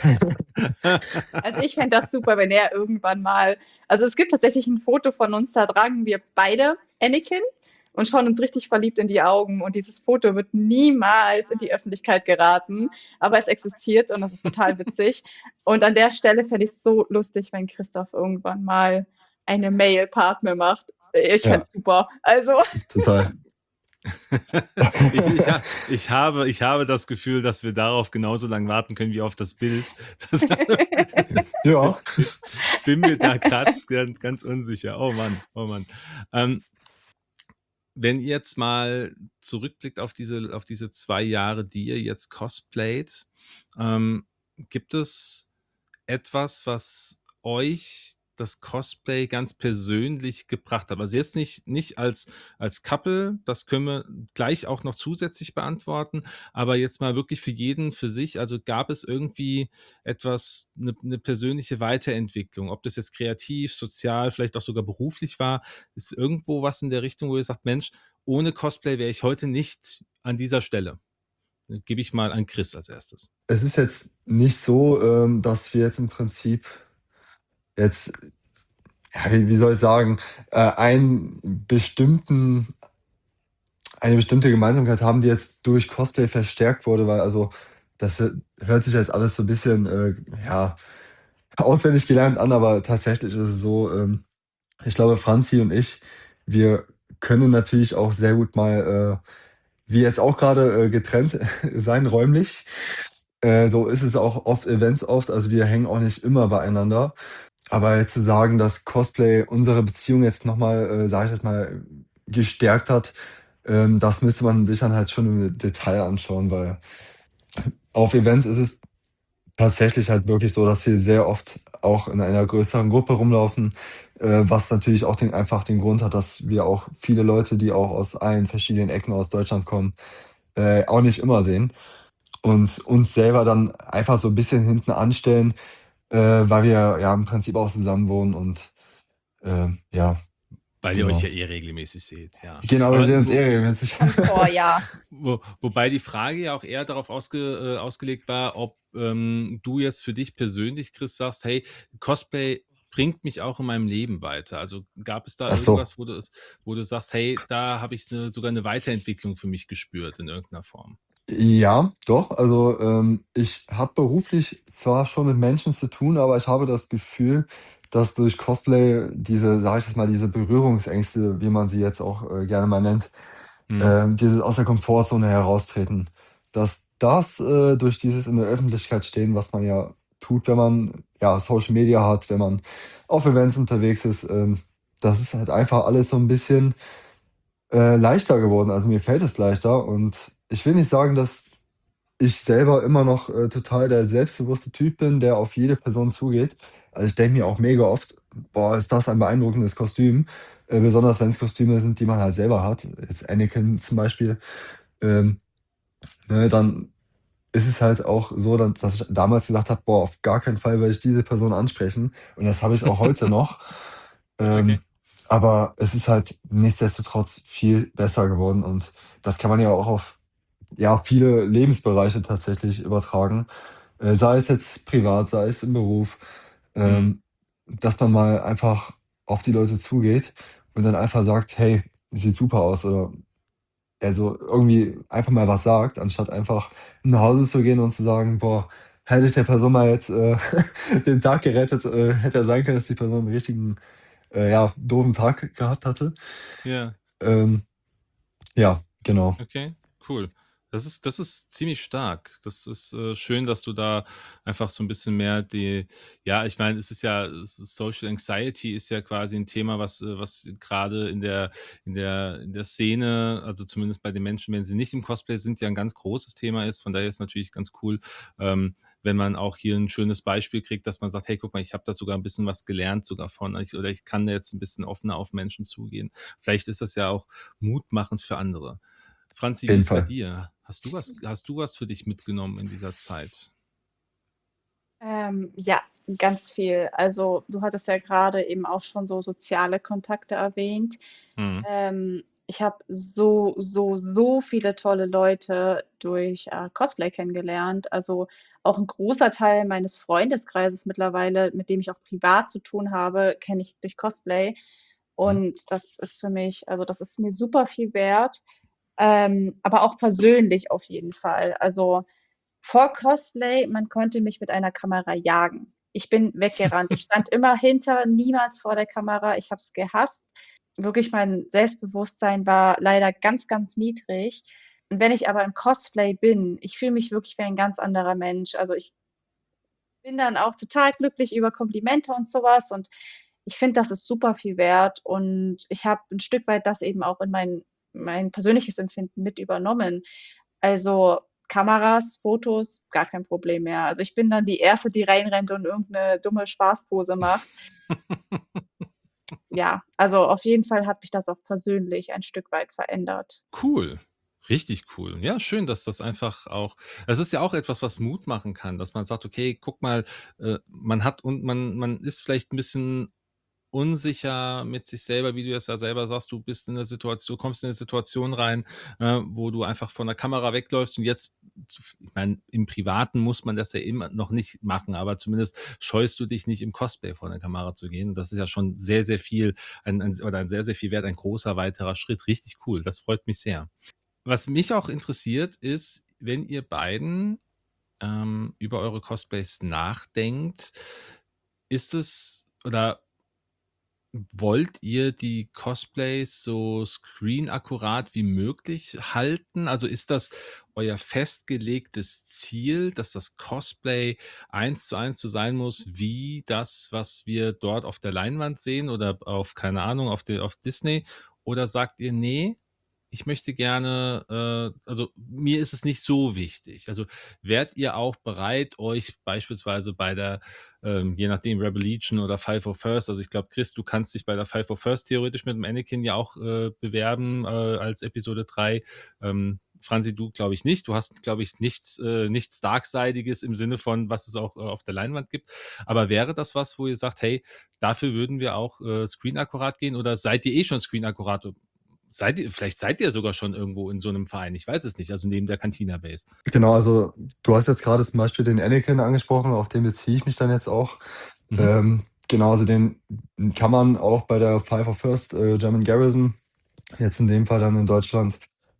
Also ich fände das super, wenn er irgendwann mal. Also es gibt tatsächlich ein Foto von uns, da tragen wir beide Anakin und schauen uns richtig verliebt in die Augen. Und dieses Foto wird niemals in die Öffentlichkeit geraten, aber es existiert und das ist total witzig. Und an der Stelle fände ich es so lustig, wenn Christoph irgendwann mal eine Male-Partner macht. Ich Ja. fände es super. Also Total. ich, ich, ha- ich, habe, ich habe das Gefühl, dass wir darauf genauso lange warten können wie auf das Bild. Das, Ja. bin mir da gerade ganz, ganz unsicher. Oh Mann, oh Mann. Ähm, wenn ihr jetzt mal zurückblickt auf diese, auf diese zwei Jahre, die ihr jetzt cosplayt, ähm, gibt es etwas, was euch das Cosplay ganz persönlich gebracht hat? Also jetzt nicht, nicht als, als Couple, das können wir gleich auch noch zusätzlich beantworten, aber jetzt mal wirklich für jeden für sich. Also gab es irgendwie etwas, eine, eine persönliche Weiterentwicklung, ob das jetzt kreativ, sozial, vielleicht auch sogar beruflich war? Ist irgendwo was in der Richtung, wo ihr sagt, Mensch, ohne Cosplay wäre ich heute nicht an dieser Stelle? Gebe ich mal an Chris als erstes. Es ist jetzt nicht so, ähm, dass wir jetzt im Prinzip jetzt, ja, wie, wie soll ich sagen, äh, einen bestimmten, eine bestimmte Gemeinsamkeit haben, die jetzt durch Cosplay verstärkt wurde, weil also das hört sich jetzt alles so ein bisschen, äh, ja, auswendig gelernt an, aber tatsächlich ist es so, ähm, ich glaube, Franzi und ich, wir können natürlich auch sehr gut mal, äh, wie jetzt auch gerade, äh, getrennt sein räumlich. Äh, so ist es auch oft Events oft, also wir hängen auch nicht immer beieinander. Aber jetzt zu sagen, dass Cosplay unsere Beziehung jetzt nochmal, äh, sage ich jetzt mal, gestärkt hat, ähm, das müsste man sich dann halt schon im Detail anschauen, weil auf Events ist es tatsächlich halt wirklich so, dass wir sehr oft auch in einer größeren Gruppe rumlaufen, äh, was natürlich auch den, einfach den Grund hat, dass wir auch viele Leute, die auch aus allen verschiedenen Ecken aus Deutschland kommen, äh, auch nicht immer sehen und uns selber dann einfach so ein bisschen hinten anstellen, äh, weil wir ja im Prinzip auch zusammen wohnen und äh, ja. Weil genau. ihr euch ja eh regelmäßig seht, ja. Genau, wir Aber sehen uns wo- eh regelmäßig. Oh ja. Wo, wobei die Frage ja auch eher darauf ausge, äh, ausgelegt war, ob ähm, du jetzt für dich persönlich, Chris, sagst, hey, Cosplay bringt mich auch in meinem Leben weiter. Also gab es da Ach so. irgendwas, wo du, es- wo du sagst, hey, da habe ich eine, sogar eine Weiterentwicklung für mich gespürt in irgendeiner Form? Ja, doch. Also, ähm, ich habe beruflich zwar schon mit Menschen zu tun, aber ich habe das Gefühl, dass durch Cosplay diese, sage ich jetzt mal, diese Berührungsängste, wie man sie jetzt auch äh, gerne mal nennt, Mhm. ähm, dieses aus der Komfortzone heraustreten, dass das äh, durch dieses in der Öffentlichkeit stehen, was man ja tut, wenn man ja Social Media hat, wenn man auf Events unterwegs ist, ähm, das ist halt einfach alles so ein bisschen äh, leichter geworden. Also mir fällt es leichter und ich will nicht sagen, dass ich selber immer noch äh, total der selbstbewusste Typ bin, der auf jede Person zugeht. Also ich denke mir auch mega oft, boah, ist das ein beeindruckendes Kostüm. Äh, besonders wenn es Kostüme sind, die man halt selber hat. Jetzt Anakin zum Beispiel. Ähm, ne, dann ist es halt auch so, dann, dass ich damals gesagt habe, boah, auf gar keinen Fall werde ich diese Person ansprechen. Und das habe ich auch heute noch. Ähm, Okay. aber es ist halt nichtsdestotrotz viel besser geworden und das kann man ja auch auf ja, viele Lebensbereiche tatsächlich übertragen. Äh, sei es jetzt privat, sei es im Beruf, Mhm. ähm, dass man mal einfach auf die Leute zugeht und dann einfach sagt, hey, sieht super aus oder also irgendwie einfach mal was sagt, anstatt einfach nach Hause zu gehen und zu sagen, boah, hätte ich der Person mal jetzt äh, den Tag gerettet, äh, hätte ja sein können, dass die Person einen richtigen, äh, ja, doofen Tag gehabt hatte. Ja. Ähm, ja, genau. Okay, cool. Das ist das ist ziemlich stark. Das ist, äh, schön, dass du da einfach so ein bisschen mehr die ja, ich meine, es ist ja es ist Social Anxiety ist ja quasi ein Thema, was äh, was gerade in der in der in der Szene, also zumindest bei den Menschen, wenn sie nicht im Cosplay sind, ja ein ganz großes Thema ist. Von daher ist natürlich ganz cool, ähm, wenn man auch hier ein schönes Beispiel kriegt, dass man sagt: „Hey, guck mal, ich habe da sogar ein bisschen was gelernt sogar von, ich oder ich kann jetzt ein bisschen offener auf Menschen zugehen.“ Vielleicht ist das ja auch mutmachend für andere. Auf Franzi, wie jeden ist bei Fall. dir? Hast du was hast du was für dich mitgenommen in dieser Zeit? Ähm, ja, ganz viel. Also, du hattest ja gerade eben auch schon so soziale Kontakte erwähnt. Mhm. Ähm, ich habe so, so, so viele tolle Leute durch, äh, Cosplay kennengelernt. Also, auch ein großer Teil meines Freundeskreises mittlerweile, mit dem ich auch privat zu tun habe, kenne ich durch Cosplay. Mhm. Und das ist für mich also, das ist mir super viel wert, ähm, aber auch persönlich auf jeden Fall. Also, vor Cosplay, man konnte mich mit einer Kamera jagen. Ich bin weggerannt. Ich stand immer hinter, niemals vor der Kamera. Ich habe es gehasst. Wirklich, mein Selbstbewusstsein war leider ganz, ganz niedrig. Und wenn ich aber im Cosplay bin, ich fühle mich wirklich wie ein ganz anderer Mensch. Also ich bin dann auch total glücklich über Komplimente und sowas. Und ich finde, das ist super viel wert. Und ich habe ein Stück weit das eben auch in mein, mein persönliches Empfinden mit übernommen. Also Kameras, Fotos, gar kein Problem mehr. Also ich bin dann die Erste, die reinrennt und irgendeine dumme Spaßpose macht. Ja, also auf jeden Fall hat mich das auch persönlich ein Stück weit verändert. Cool. Richtig cool. Ja, schön, dass das einfach auch das ist ja auch etwas, was Mut machen kann, dass man sagt: „Okay, guck mal, äh, man hat und man man ist vielleicht ein bisschen unsicher mit sich selber, wie du es ja selber sagst, du bist in der Situation kommst in 'ne Situation rein, äh, wo du einfach von der Kamera wegläufst und jetzt zu ich meine, im Privaten muss man das ja immer noch nicht machen, aber zumindest scheust du dich nicht, im Cosplay vor der Kamera zu gehen. Das ist ja schon sehr, sehr viel ein ein oder ein sehr, sehr viel wert, ein großer weiterer Schritt. Richtig cool, das freut mich sehr. Was mich auch interessiert, ist, wenn ihr beiden, ähm, über eure Cosplays nachdenkt, ist es oder wollt ihr die Cosplays so screenakkurat wie möglich halten? Also, ist das euer festgelegtes Ziel, dass das Cosplay eins zu eins so sein muss wie das, was wir dort auf der Leinwand sehen oder auf keine Ahnung, auf de auf Disney? Oder sagt ihr: „Ne, ich möchte gerne, äh also, mir ist es nicht so wichtig.“ Also, wärt ihr auch bereit, euch beispielsweise bei der ähm, je nachdem Rebel Legion oder Five oh First. Also ich glaube, Chris, du kannst dich bei der Five oh First theoretisch mit dem Anakin ja auch äh, bewerben äh, als Episode drei. Ähm, Franzi, du glaube ich nicht. Du hast, glaube ich, nichts, äh, nichts Darksidiges im Sinne von, was es auch äh, auf der Leinwand gibt. Aber wäre das was, wo ihr sagt, hey, dafür würden wir auch äh, screen-akkurat gehen oder seid ihr eh schon screen-akkurat? Seid ihr, vielleicht seid ihr sogar schon irgendwo in so einem Verein, ich weiß es nicht, also neben der Cantina Base. Genau, also du hast jetzt gerade zum Beispiel den Anakin angesprochen, auf den beziehe ich mich dann jetzt auch. Mhm. Ähm, genau, also den kann man auch bei der Five of First äh, German Garrison, jetzt in dem Fall dann in Deutschland,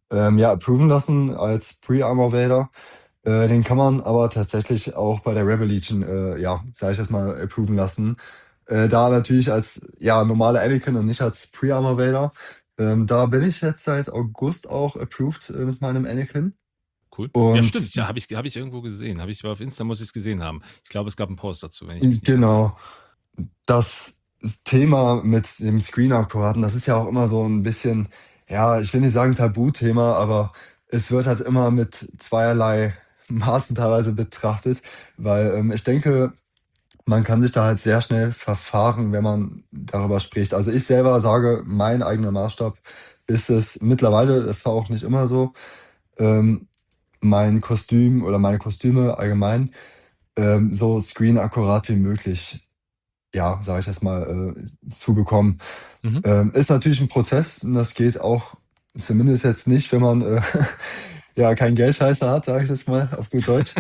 ähm, ja, approven lassen als Pre-Armor Vader. Äh, den kann man aber tatsächlich auch bei der Rebel Legion, äh, ja, sag ich jetzt mal, approven lassen. Äh, da natürlich als, ja, normale Anakin und nicht als Pre-Armor Vader. Ähm, da bin ich jetzt seit August auch approved äh, mit meinem Anakin. Cool. Ja, Und stimmt. Ja, habe ich, hab ich irgendwo gesehen. Habe ich auf Insta muss ich es gesehen haben. Ich glaube, es gab einen Post dazu, wenn ich mich nicht irre. genau, das Thema mit dem Screen-Akkuraten, das ist ja auch immer so ein bisschen, ja, ich will nicht sagen Tabuthema, aber es wird halt immer mit zweierlei Maßen teilweise betrachtet, weil ähm, ich denke, man kann sich da halt sehr schnell verfahren, wenn man darüber spricht. Also ich selber sage, mein eigener Maßstab ist es mittlerweile, das war auch nicht immer so, ähm, mein Kostüm oder meine Kostüme allgemein ähm, so screen-akkurat wie möglich, ja, sage ich jetzt mal, äh, zu bekommen. Mhm. Ähm, ist natürlich ein Prozess und das geht auch zumindest jetzt nicht, wenn man äh, ja keinen Geldscheißer hat, sage ich jetzt mal auf gut Deutsch.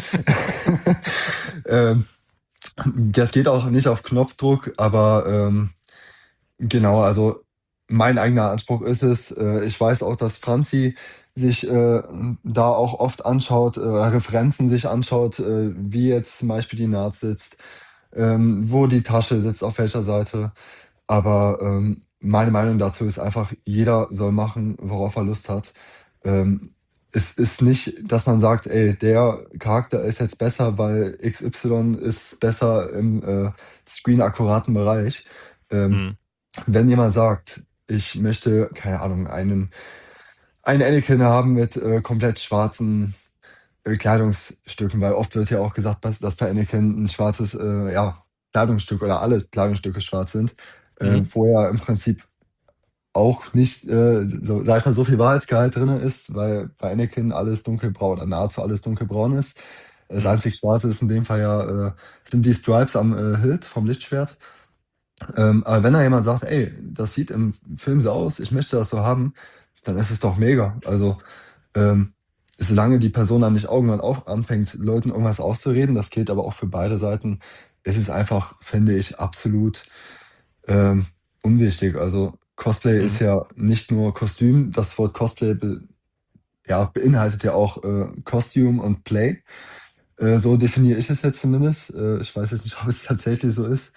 ähm, Das geht auch nicht auf Knopfdruck, aber ähm, genau, also mein eigener Anspruch ist es. Äh, ich weiß auch, dass Franzi sich äh, da auch oft anschaut, äh, Referenzen sich anschaut, äh, wie jetzt zum Beispiel die Naht sitzt, ähm, wo die Tasche sitzt, auf welcher Seite. Aber ähm, meine Meinung dazu ist einfach, jeder soll machen, worauf er Lust hat. Ähm, es ist nicht, dass man sagt, ey, der Charakter ist jetzt besser, weil X Y ist besser im äh, screen-akkuraten Bereich. Ähm, Mhm. wenn jemand sagt, ich möchte, keine Ahnung, einen, einen Anakin haben mit äh, komplett schwarzen äh, Kleidungsstücken, weil oft wird ja auch gesagt, dass, dass bei Anakin ein schwarzes äh, ja, Kleidungsstück oder alle Kleidungsstücke schwarz sind, äh, Mhm. wo ja im Prinzip auch nicht, äh, so, sag ich mal, so viel Wahrheitsgehalt drin ist, weil bei Anakin alles dunkelbraun oder nahezu alles dunkelbraun ist. Das Mhm. einzig Schwarze ist in dem Fall ja, äh, sind die Stripes am äh, Hilt vom Lichtschwert. Ähm, aber wenn da jemand sagt, ey, das sieht im Film so aus, ich möchte das so haben, dann ist es doch mega. Also, ähm, solange die Person dann nicht irgendwann auch anfängt, Leuten irgendwas auszureden, das gilt aber auch für beide Seiten, ist es einfach, finde ich, absolut ähm, unwichtig. Also Cosplay ist Mhm. ja nicht nur Kostüm, das Wort Cosplay be ja, beinhaltet ja auch äh, Costume und Play. Äh, so definiere ich es jetzt zumindest. Äh, ich weiß jetzt nicht, ob es tatsächlich so ist.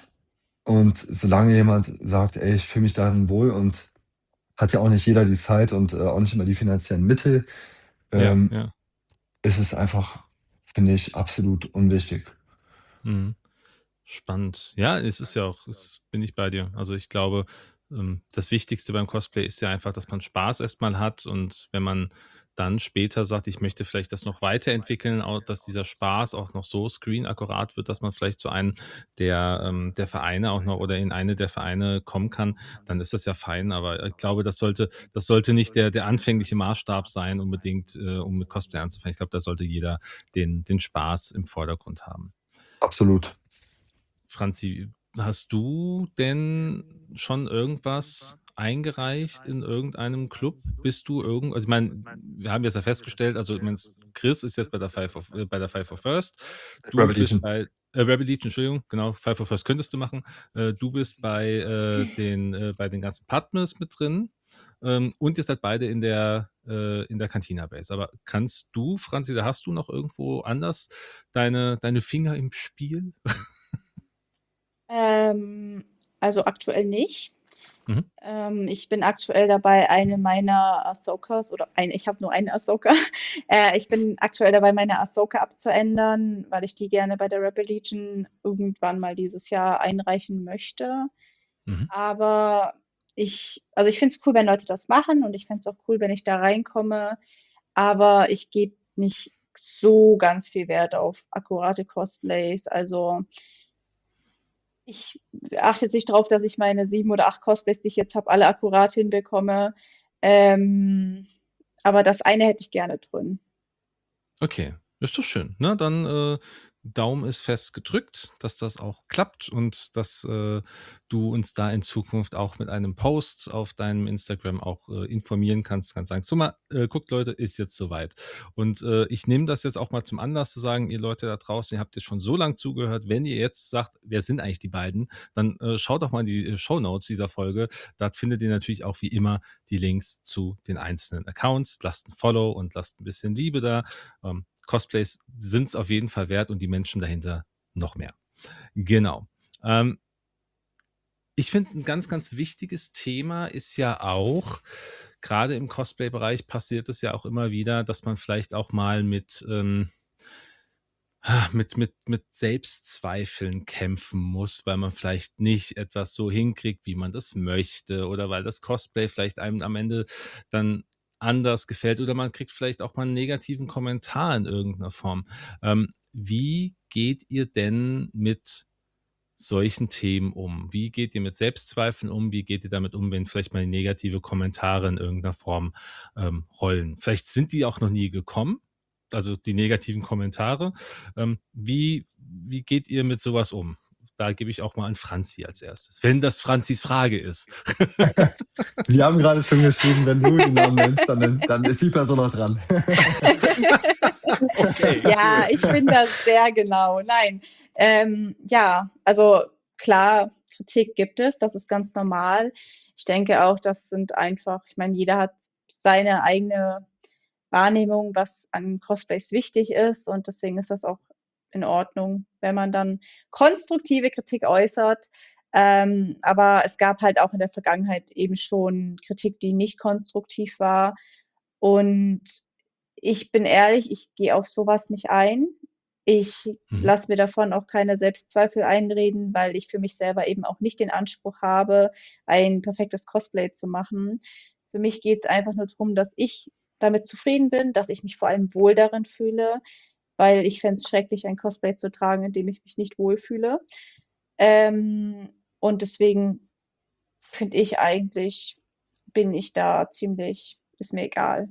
Und solange jemand sagt, ey, ich fühle mich darin wohl und hat ja auch nicht jeder die Zeit und äh, auch nicht immer die finanziellen Mittel, Ja, ähm, ja. ist es einfach, finde ich, absolut unwichtig. Mhm. Spannend. Ja, es ist ja auch, es bin ich bei dir. Also ich glaube, ähm, das Wichtigste beim Cosplay ist ja einfach, dass man Spaß erstmal hat und wenn man dann später sagt, ich möchte vielleicht das noch weiterentwickeln, auch, dass dieser Spaß auch noch so screen-akkurat wird, dass man vielleicht zu einem der, ähm, der Vereine auch noch oder in eine der Vereine kommen kann, dann ist das ja fein. Aber ich glaube, das sollte, das sollte nicht der, der anfängliche Maßstab sein, unbedingt, äh, um mit Cosplay anzufangen. Ich glaube, da sollte jeder den, den Spaß im Vordergrund haben. Absolut. Franzi, hast du denn schon irgendwas eingereicht in irgendeinem Club? Bist du irgend, also ich meine, wir haben jetzt ja festgestellt, also ich meine, Chris ist jetzt bei der Five of, äh, bei der Five for First, du bist Revolution. bei äh, Rebel Legion, Entschuldigung, genau, Five for First könntest du machen. Äh, du bist bei äh, den äh, bei den ganzen Padmes mit drin ähm, und ihr seid beide in der äh, in der Cantina Base. Aber kannst du, Franzi, da hast du noch irgendwo anders deine deine Finger im Spiel? Ähm, also aktuell nicht. Mhm. Ähm, ich bin aktuell dabei, eine meiner Ahsokas oder ein, ich habe nur eine Ahsoka. Äh, ich bin aktuell dabei, meine Ahsoka abzuändern, weil ich die gerne bei der Rebel Legion irgendwann mal dieses Jahr einreichen möchte. Mhm. Aber ich, also ich finde es cool, wenn Leute das machen und ich finde es auch cool, wenn ich da reinkomme. Aber ich gebe nicht so ganz viel Wert auf akkurate Cosplays. Also ich achte jetzt nicht drauf, dass ich meine sieben oder acht Cosplays, die ich jetzt habe, alle akkurat hinbekomme. Ähm, aber das eine hätte ich gerne drin. Okay. Ist doch schön, ne? Dann, äh, Daumen ist fest gedrückt, dass das auch klappt und dass, äh, du uns da in Zukunft auch mit einem Post auf deinem Instagram auch, äh, informieren kannst. Kannst sagen: „So mal, äh, guckt Leute, ist jetzt soweit." Und, äh, ich nehme das jetzt auch mal zum Anlass zu sagen, ihr Leute da draußen, ihr habt jetzt schon so lang zugehört. Wenn ihr jetzt sagt: „Wer sind eigentlich die beiden?", dann, äh, schaut doch mal in die, äh, Shownotes dieser Folge. Dort findet ihr natürlich auch wie immer die Links zu den einzelnen Accounts. Lasst ein Follow und lasst ein bisschen Liebe da. Ähm, Cosplays sind es auf jeden Fall wert und die Menschen dahinter noch mehr. Genau. Ähm, ich finde, ein ganz, ganz wichtiges Thema ist ja auch, gerade im Cosplay-Bereich passiert es ja auch immer wieder, dass man vielleicht auch mal mit, ähm, ah, mit, mit, mit Selbstzweifeln kämpfen muss, weil man vielleicht nicht etwas so hinkriegt, wie man das möchte, oder weil das Cosplay vielleicht einem am Ende dann anders gefällt, oder man kriegt vielleicht auch mal einen negativen Kommentar in irgendeiner Form. Ähm, wie geht ihr denn mit solchen Themen um? Wie geht ihr mit Selbstzweifeln um? Wie geht ihr damit um, wenn vielleicht mal negative Kommentare in irgendeiner Form ähm, rollen? Vielleicht sind die auch noch nie gekommen, also die negativen Kommentare. Ähm, wie, wie geht ihr mit sowas um? Da gebe ich auch mal an Franzi als erstes, wenn das Franzis Frage ist. Wir haben gerade schon geschrieben, wenn du den Namen nennst, dann, dann ist die Person auch dran. Okay, Ja, cool. ich bin da sehr genau. Nein, ähm, ja, also klar, Kritik gibt es, das ist ganz normal. Ich denke auch, das sind einfach, ich meine, jeder hat seine eigene Wahrnehmung, was an Cosplays wichtig ist und deswegen ist das auch in Ordnung, wenn man dann konstruktive Kritik äußert. Ähm, aber es gab halt auch in der Vergangenheit eben schon Kritik, die nicht konstruktiv war. Und ich bin ehrlich, ich gehe auf sowas nicht ein. Ich Mhm. lasse mir davon auch keine Selbstzweifel einreden, weil ich für mich selber eben auch nicht den Anspruch habe, ein perfektes Cosplay zu machen. Für mich geht es einfach nur darum, dass ich damit zufrieden bin, dass ich mich vor allem wohl darin fühle, weil ich fände es schrecklich, ein Cosplay zu tragen, in dem ich mich nicht wohlfühle. Ähm, und deswegen finde ich eigentlich, bin ich da ziemlich, ist mir egal.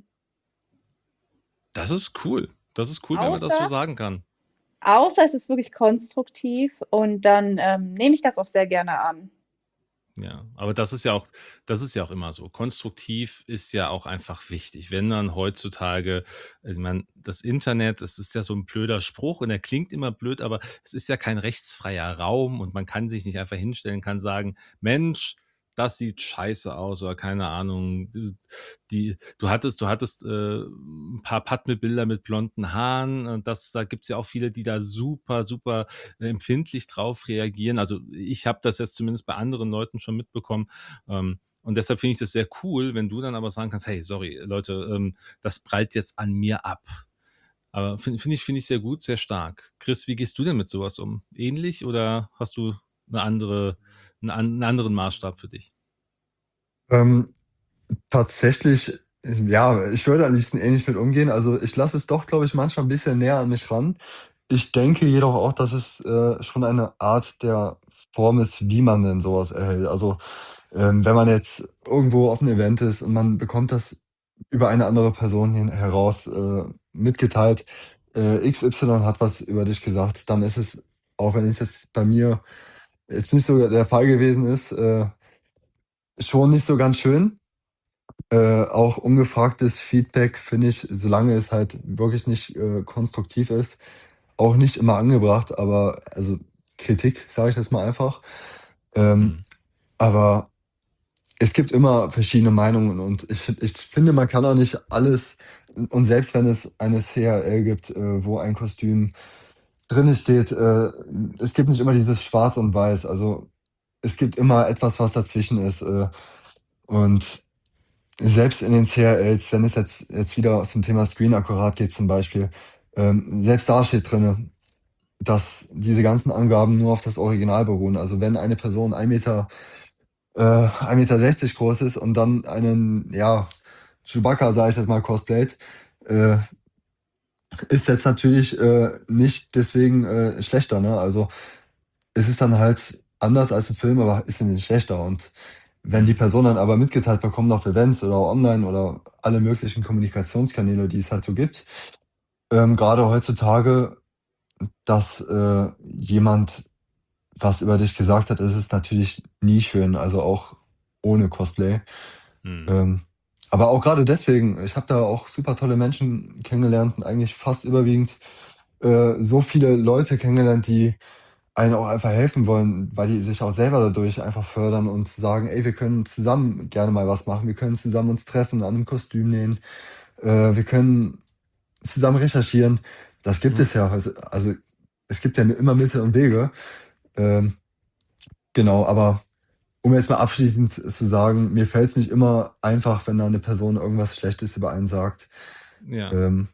Das ist cool. Das ist cool, wenn man das so Außer, sagen kann. außer es ist wirklich konstruktiv und dann ähm, nehme ich das auch sehr gerne an. Ja, aber das ist ja auch, das ist ja auch immer so. Konstruktiv ist ja auch einfach wichtig. Wenn man heutzutage, ich meine, das Internet, das ist ja so ein blöder Spruch und er klingt immer blöd, aber es ist ja kein rechtsfreier Raum und man kann sich nicht einfach hinstellen, kann sagen, Mensch, das sieht scheiße aus oder keine Ahnung. Du, die, du hattest, du hattest äh, ein paar Padme-Bilder mit blonden Haaren. Und das, da gibt's ja auch viele, die da super, super äh, empfindlich drauf reagieren. Also ich habe das jetzt zumindest bei anderen Leuten schon mitbekommen. Ähm, und deshalb finde ich das sehr cool, wenn du dann aber sagen kannst, hey, sorry, Leute, ähm, das prallt jetzt an mir ab. Aber finde find ich, finde ich sehr gut, sehr stark. Chris, wie gehst du denn mit sowas um? Ähnlich oder hast du eine andere, einen, an- einen anderen Maßstab für dich? Ähm, Tatsächlich, ja, ich würde am liebsten ähnlich mit umgehen. Also ich lasse es doch, glaube ich, manchmal ein bisschen näher an mich ran. Ich denke jedoch auch, dass es äh, schon eine Art der Form ist, wie man denn sowas erhält. Also ähm, wenn man jetzt irgendwo auf einem Event ist und man bekommt das über eine andere Person hin heraus äh, mitgeteilt, äh, X Y hat was über dich gesagt, dann ist es, auch wenn es jetzt bei mir jetzt nicht so der Fall gewesen ist, äh, schon nicht so ganz schön. Äh, auch ungefragtes Feedback finde ich, solange es halt wirklich nicht äh, konstruktiv ist, auch nicht immer angebracht, aber also Kritik, sage ich jetzt mal einfach. Ähm, Mhm. aber es gibt immer verschiedene Meinungen und ich, ich finde, man kann auch nicht alles, und selbst wenn es eine C H L gibt, äh, wo ein Kostüm drin steht, äh, es gibt nicht immer dieses Schwarz und Weiß. Also es gibt immer etwas, was dazwischen ist. Äh, und selbst in den C R Ls, wenn es jetzt, jetzt wieder zum Thema Screen akkurat geht zum Beispiel, ähm, selbst da steht drinne, dass diese ganzen Angaben nur auf das Original beruhen. Also wenn eine Person ein Meter, äh, ein Meter sechzig groß ist und dann einen, ja, Chewbacca, sage ich jetzt mal, cosplayt, äh, ist jetzt natürlich äh, nicht deswegen äh, schlechter, ne? Also es ist dann halt anders als im Film, aber ist ja nicht schlechter. Und wenn die Mhm. Person dann aber mitgeteilt bekommt auf Events oder online oder alle möglichen Kommunikationskanäle, die es halt so gibt, ähm, gerade heutzutage, dass äh, jemand was über dich gesagt hat, ist es natürlich nie schön, also auch ohne Cosplay. Hm. Ähm, aber auch gerade deswegen, ich habe da auch super tolle Menschen kennengelernt und eigentlich fast überwiegend äh, so viele Leute kennengelernt, die einen auch einfach helfen wollen, weil die sich auch selber dadurch einfach fördern und sagen, ey, wir können zusammen gerne mal was machen, wir können zusammen uns treffen, an einem Kostüm nähen, äh, wir können zusammen recherchieren. Das gibt Mhm. es ja. Also, also es gibt ja immer Mittel und Wege. Ähm, genau, aber um jetzt mal abschließend zu sagen, mir fällt es nicht immer einfach, wenn da eine Person irgendwas Schlechtes über einen sagt. Ja. Ähm,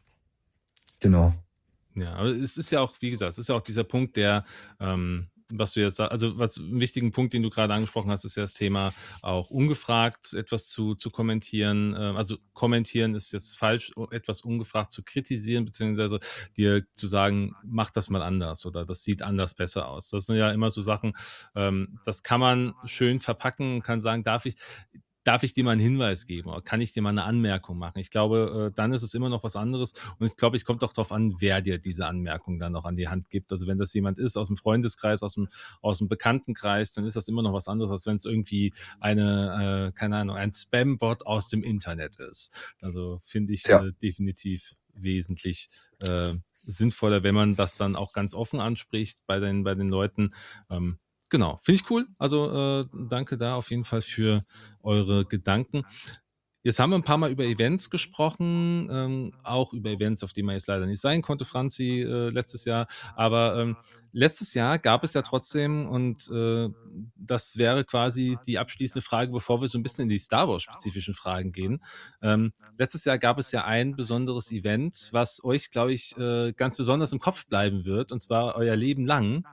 genau. Ja, aber es ist ja auch, wie gesagt, es ist ja auch dieser Punkt, der, ähm, was du jetzt sagst, also was einen wichtigen Punkt, den du gerade angesprochen hast, ist ja das Thema auch ungefragt etwas zu, zu kommentieren. Ähm, also kommentieren ist jetzt falsch, o- etwas ungefragt zu kritisieren, beziehungsweise dir zu sagen, mach das mal anders oder das sieht anders besser aus. Das sind ja immer so Sachen, ähm, das kann man schön verpacken und kann sagen, darf ich, darf ich dir mal einen Hinweis geben oder kann ich dir mal eine Anmerkung machen? Ich glaube, äh, dann ist es immer noch was anderes und ich glaube, es kommt auch darauf an, wer dir diese Anmerkung dann noch an die Hand gibt. Also wenn das jemand ist aus dem Freundeskreis, aus dem, aus dem Bekanntenkreis, dann ist das immer noch was anderes, als wenn es irgendwie eine, äh, keine Ahnung, ein Spam-Bot aus dem Internet ist. Also finde ich Ja. äh, definitiv wesentlich äh, sinnvoller, wenn man das dann auch ganz offen anspricht bei den, bei den Leuten. Ähm, genau, finde ich cool. Also äh, danke da auf jeden Fall für eure Gedanken. Jetzt haben wir ein paar Mal über Events gesprochen, ähm, auch über Events, auf die man jetzt leider nicht sein konnte, Franzi, äh, letztes Jahr. Aber ähm, letztes Jahr gab es ja trotzdem, und äh, das wäre quasi die abschließende Frage, bevor wir so ein bisschen in die Star Wars-spezifischen Fragen gehen. Ähm, letztes Jahr gab es ja ein besonderes Event, was euch, glaube ich, äh, ganz besonders im Kopf bleiben wird, und zwar euer Leben lang,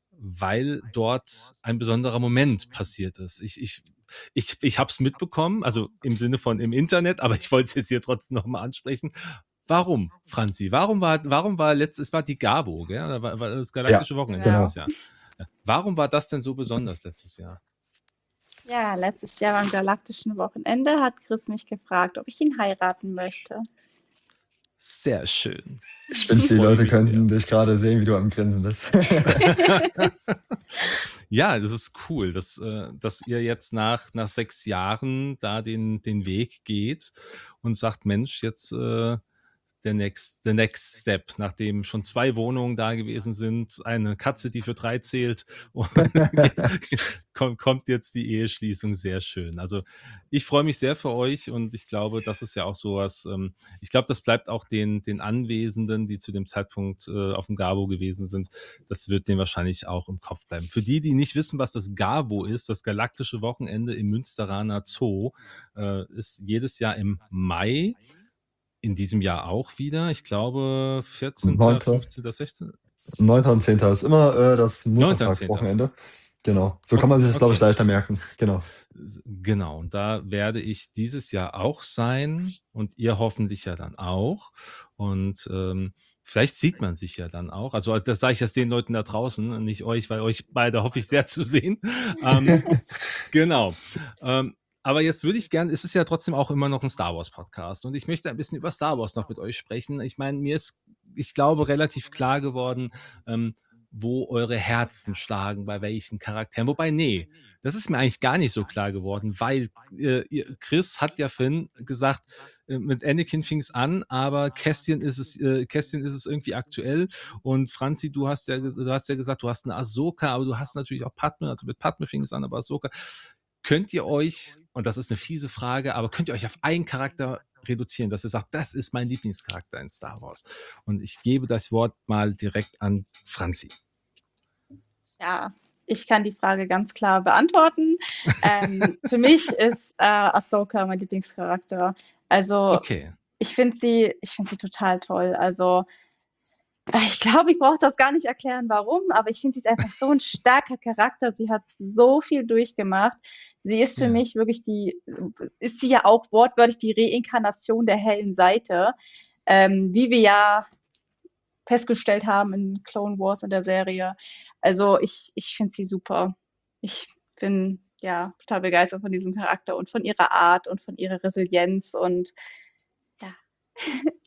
weil dort ein besonderer Moment passiert ist. Ich, ich ich, ich habe es mitbekommen, also im Sinne von im Internet, aber ich wollte es jetzt hier trotzdem nochmal ansprechen. Warum, Franzi? Warum war, warum war letztes, es war die Gabo, gell? Da war, war das Ja, galaktische Wochenende Genau. letztes genau. Jahr. Ja. Warum war das denn so besonders letztes Jahr? Ja, letztes Jahr beim galaktischen Wochenende hat Chris mich gefragt, ob ich ihn heiraten möchte. Sehr schön. Ich Ich wünschte, die freue Leute mich sehr. könnten dich gerade sehen, wie du am Grinsen bist. Ja, das ist cool, dass, äh, dass ihr jetzt nach, nach sechs Jahren da den, den Weg geht und sagt, Mensch, jetzt äh, der next, the next step, nachdem schon zwei Wohnungen da gewesen sind, eine Katze, die für drei zählt, und jetzt kommt, kommt jetzt die Eheschließung. Sehr schön. Also ich freue mich sehr für euch und ich glaube, das ist ja auch sowas, ähm, ich glaube, das bleibt auch den, den Anwesenden, die zu dem Zeitpunkt äh, auf dem Gabo gewesen sind, das wird denen wahrscheinlich auch im Kopf bleiben. Für die, die nicht wissen, was das Gabo ist, das galaktische Wochenende im Münsteraner Zoo, äh, ist jedes Jahr im Mai. In diesem Jahr auch wieder. Ich glaube, vierzehnter, Neunter, fünfzehnter, sechzehnter, neunter und zehnter ist immer äh, das neunter und zehnter. Muttertagswochenende. Genau. So kann Okay, man sich das, glaube ich, okay. leichter merken. Genau. Genau, und da werde ich dieses Jahr auch sein und ihr hoffentlich ja dann auch. Und ähm, vielleicht sieht man sich ja dann auch. Also das sage ich jetzt den Leuten da draußen, nicht euch, weil euch beide hoffe ich sehr zu sehen. Ähm, Genau. Ähm, aber jetzt würde ich gern, es ist ja trotzdem auch immer noch ein Star Wars Podcast und ich möchte ein bisschen über Star Wars noch mit euch sprechen. Ich meine, mir ist, ich glaube, relativ klar geworden, ähm, wo eure Herzen schlagen, bei welchen Charakteren. Wobei, nee, das ist mir eigentlich gar nicht so klar geworden, weil äh, ihr- Chris hat ja vorhin gesagt, äh, mit Anakin fing es an, aber Cassian ist es, äh, Cassian ist es irgendwie aktuell. Und Franzi, du hast ja, du hast ja gesagt, du hast eine Ahsoka, aber du hast natürlich auch Padme, also mit Padme fing es an, aber Ahsoka. Könnt ihr euch, und das ist eine fiese Frage, aber könnt ihr euch auf einen Charakter reduzieren, dass ihr sagt, das ist mein Lieblingscharakter in Star Wars? Und ich gebe das Wort mal direkt an Franzi. Ja, ich kann die Frage ganz klar beantworten. Ähm, für mich ist äh, Ahsoka mein Lieblingscharakter. Also Okay. ich finde sie, ich finde sie total toll. Also äh, ich glaube, ich brauche das gar nicht erklären, warum, aber ich finde, sie ist einfach so ein starker Charakter. Sie hat so viel durchgemacht. Sie ist für Ja. mich wirklich die, ist sie ja auch wortwörtlich die Reinkarnation der hellen Seite, ähm, wie wir ja festgestellt haben in Clone Wars in der Serie. Also ich, ich finde sie super. Ich bin ja total begeistert von diesem Charakter und von ihrer Art und von ihrer Resilienz und ja.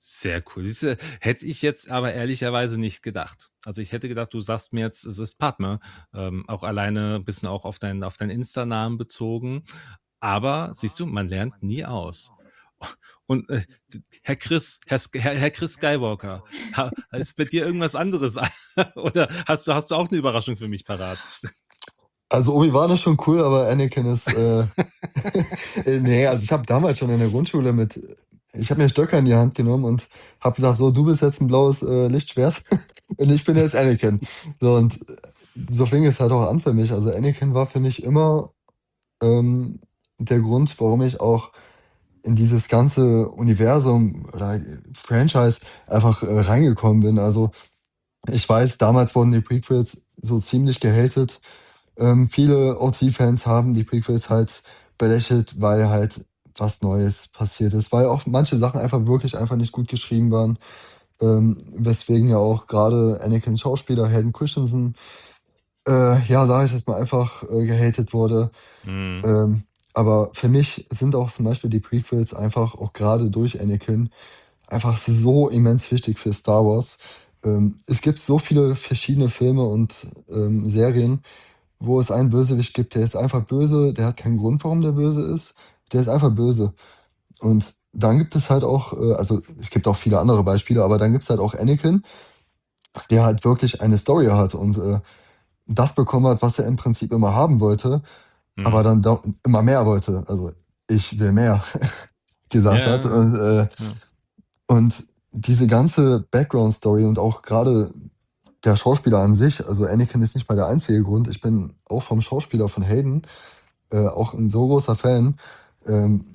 Sehr cool. Siehst du, hätte ich jetzt aber ehrlicherweise nicht gedacht. Also ich hätte gedacht, du sagst mir jetzt, es ist Padme, ähm, auch alleine ein bisschen auch auf deinen auf deinen Insta-Namen bezogen. Aber siehst du, man lernt nie aus. Und äh, d- Herr Chris, Herr, Sk- Herr, Herr Chris Skywalker, ha, ist bei dir irgendwas anderes? Oder hast du, hast du auch eine Überraschung für mich parat? Also Obi-Wan ist schon cool, aber Anakin ist, äh, äh, nee, also ich habe damals schon in der Grundschule mit, ich habe mir Stöcker in die Hand genommen und habe gesagt, so, du bist jetzt ein blaues äh, Lichtschwert und ich bin jetzt Anakin. So, und äh, so fing es halt auch an für mich. Also Anakin war für mich immer ähm, der Grund, warum ich auch in dieses ganze Universum oder Franchise einfach äh, reingekommen bin. Also ich weiß, damals wurden die Prequels so ziemlich gehatet. Ähm, viele O T-Fans haben die Prequels halt belächelt, weil halt was Neues passiert ist, weil auch manche Sachen einfach wirklich einfach nicht gut geschrieben waren. Ähm, weswegen ja auch gerade Anakins Schauspieler Hayden Christensen, äh, ja, sage ich jetzt mal einfach, äh, gehatet wurde. Mhm. Ähm, aber für mich sind auch zum Beispiel die Prequels einfach auch gerade durch Anakin einfach so immens wichtig für Star Wars. Ähm, es gibt so viele verschiedene Filme und ähm, Serien, wo es einen Bösewicht gibt, der ist einfach böse, der hat keinen Grund, warum der böse ist, der ist einfach böse. Und dann gibt es halt auch, äh, also es gibt auch viele andere Beispiele, aber dann gibt es halt auch Anakin, der halt wirklich eine Story hat und äh, das bekommen hat, was er im Prinzip immer haben wollte, aber Mhm. dann da immer mehr wollte. Also ich will mehr gesagt hat. Ja, Und, äh, ja. und diese ganze Background-Story und auch gerade der Schauspieler an sich, also Anakin ist nicht mal der einzige Grund. Ich bin auch vom Schauspieler von Hayden äh, auch ein so großer Fan. Ähm,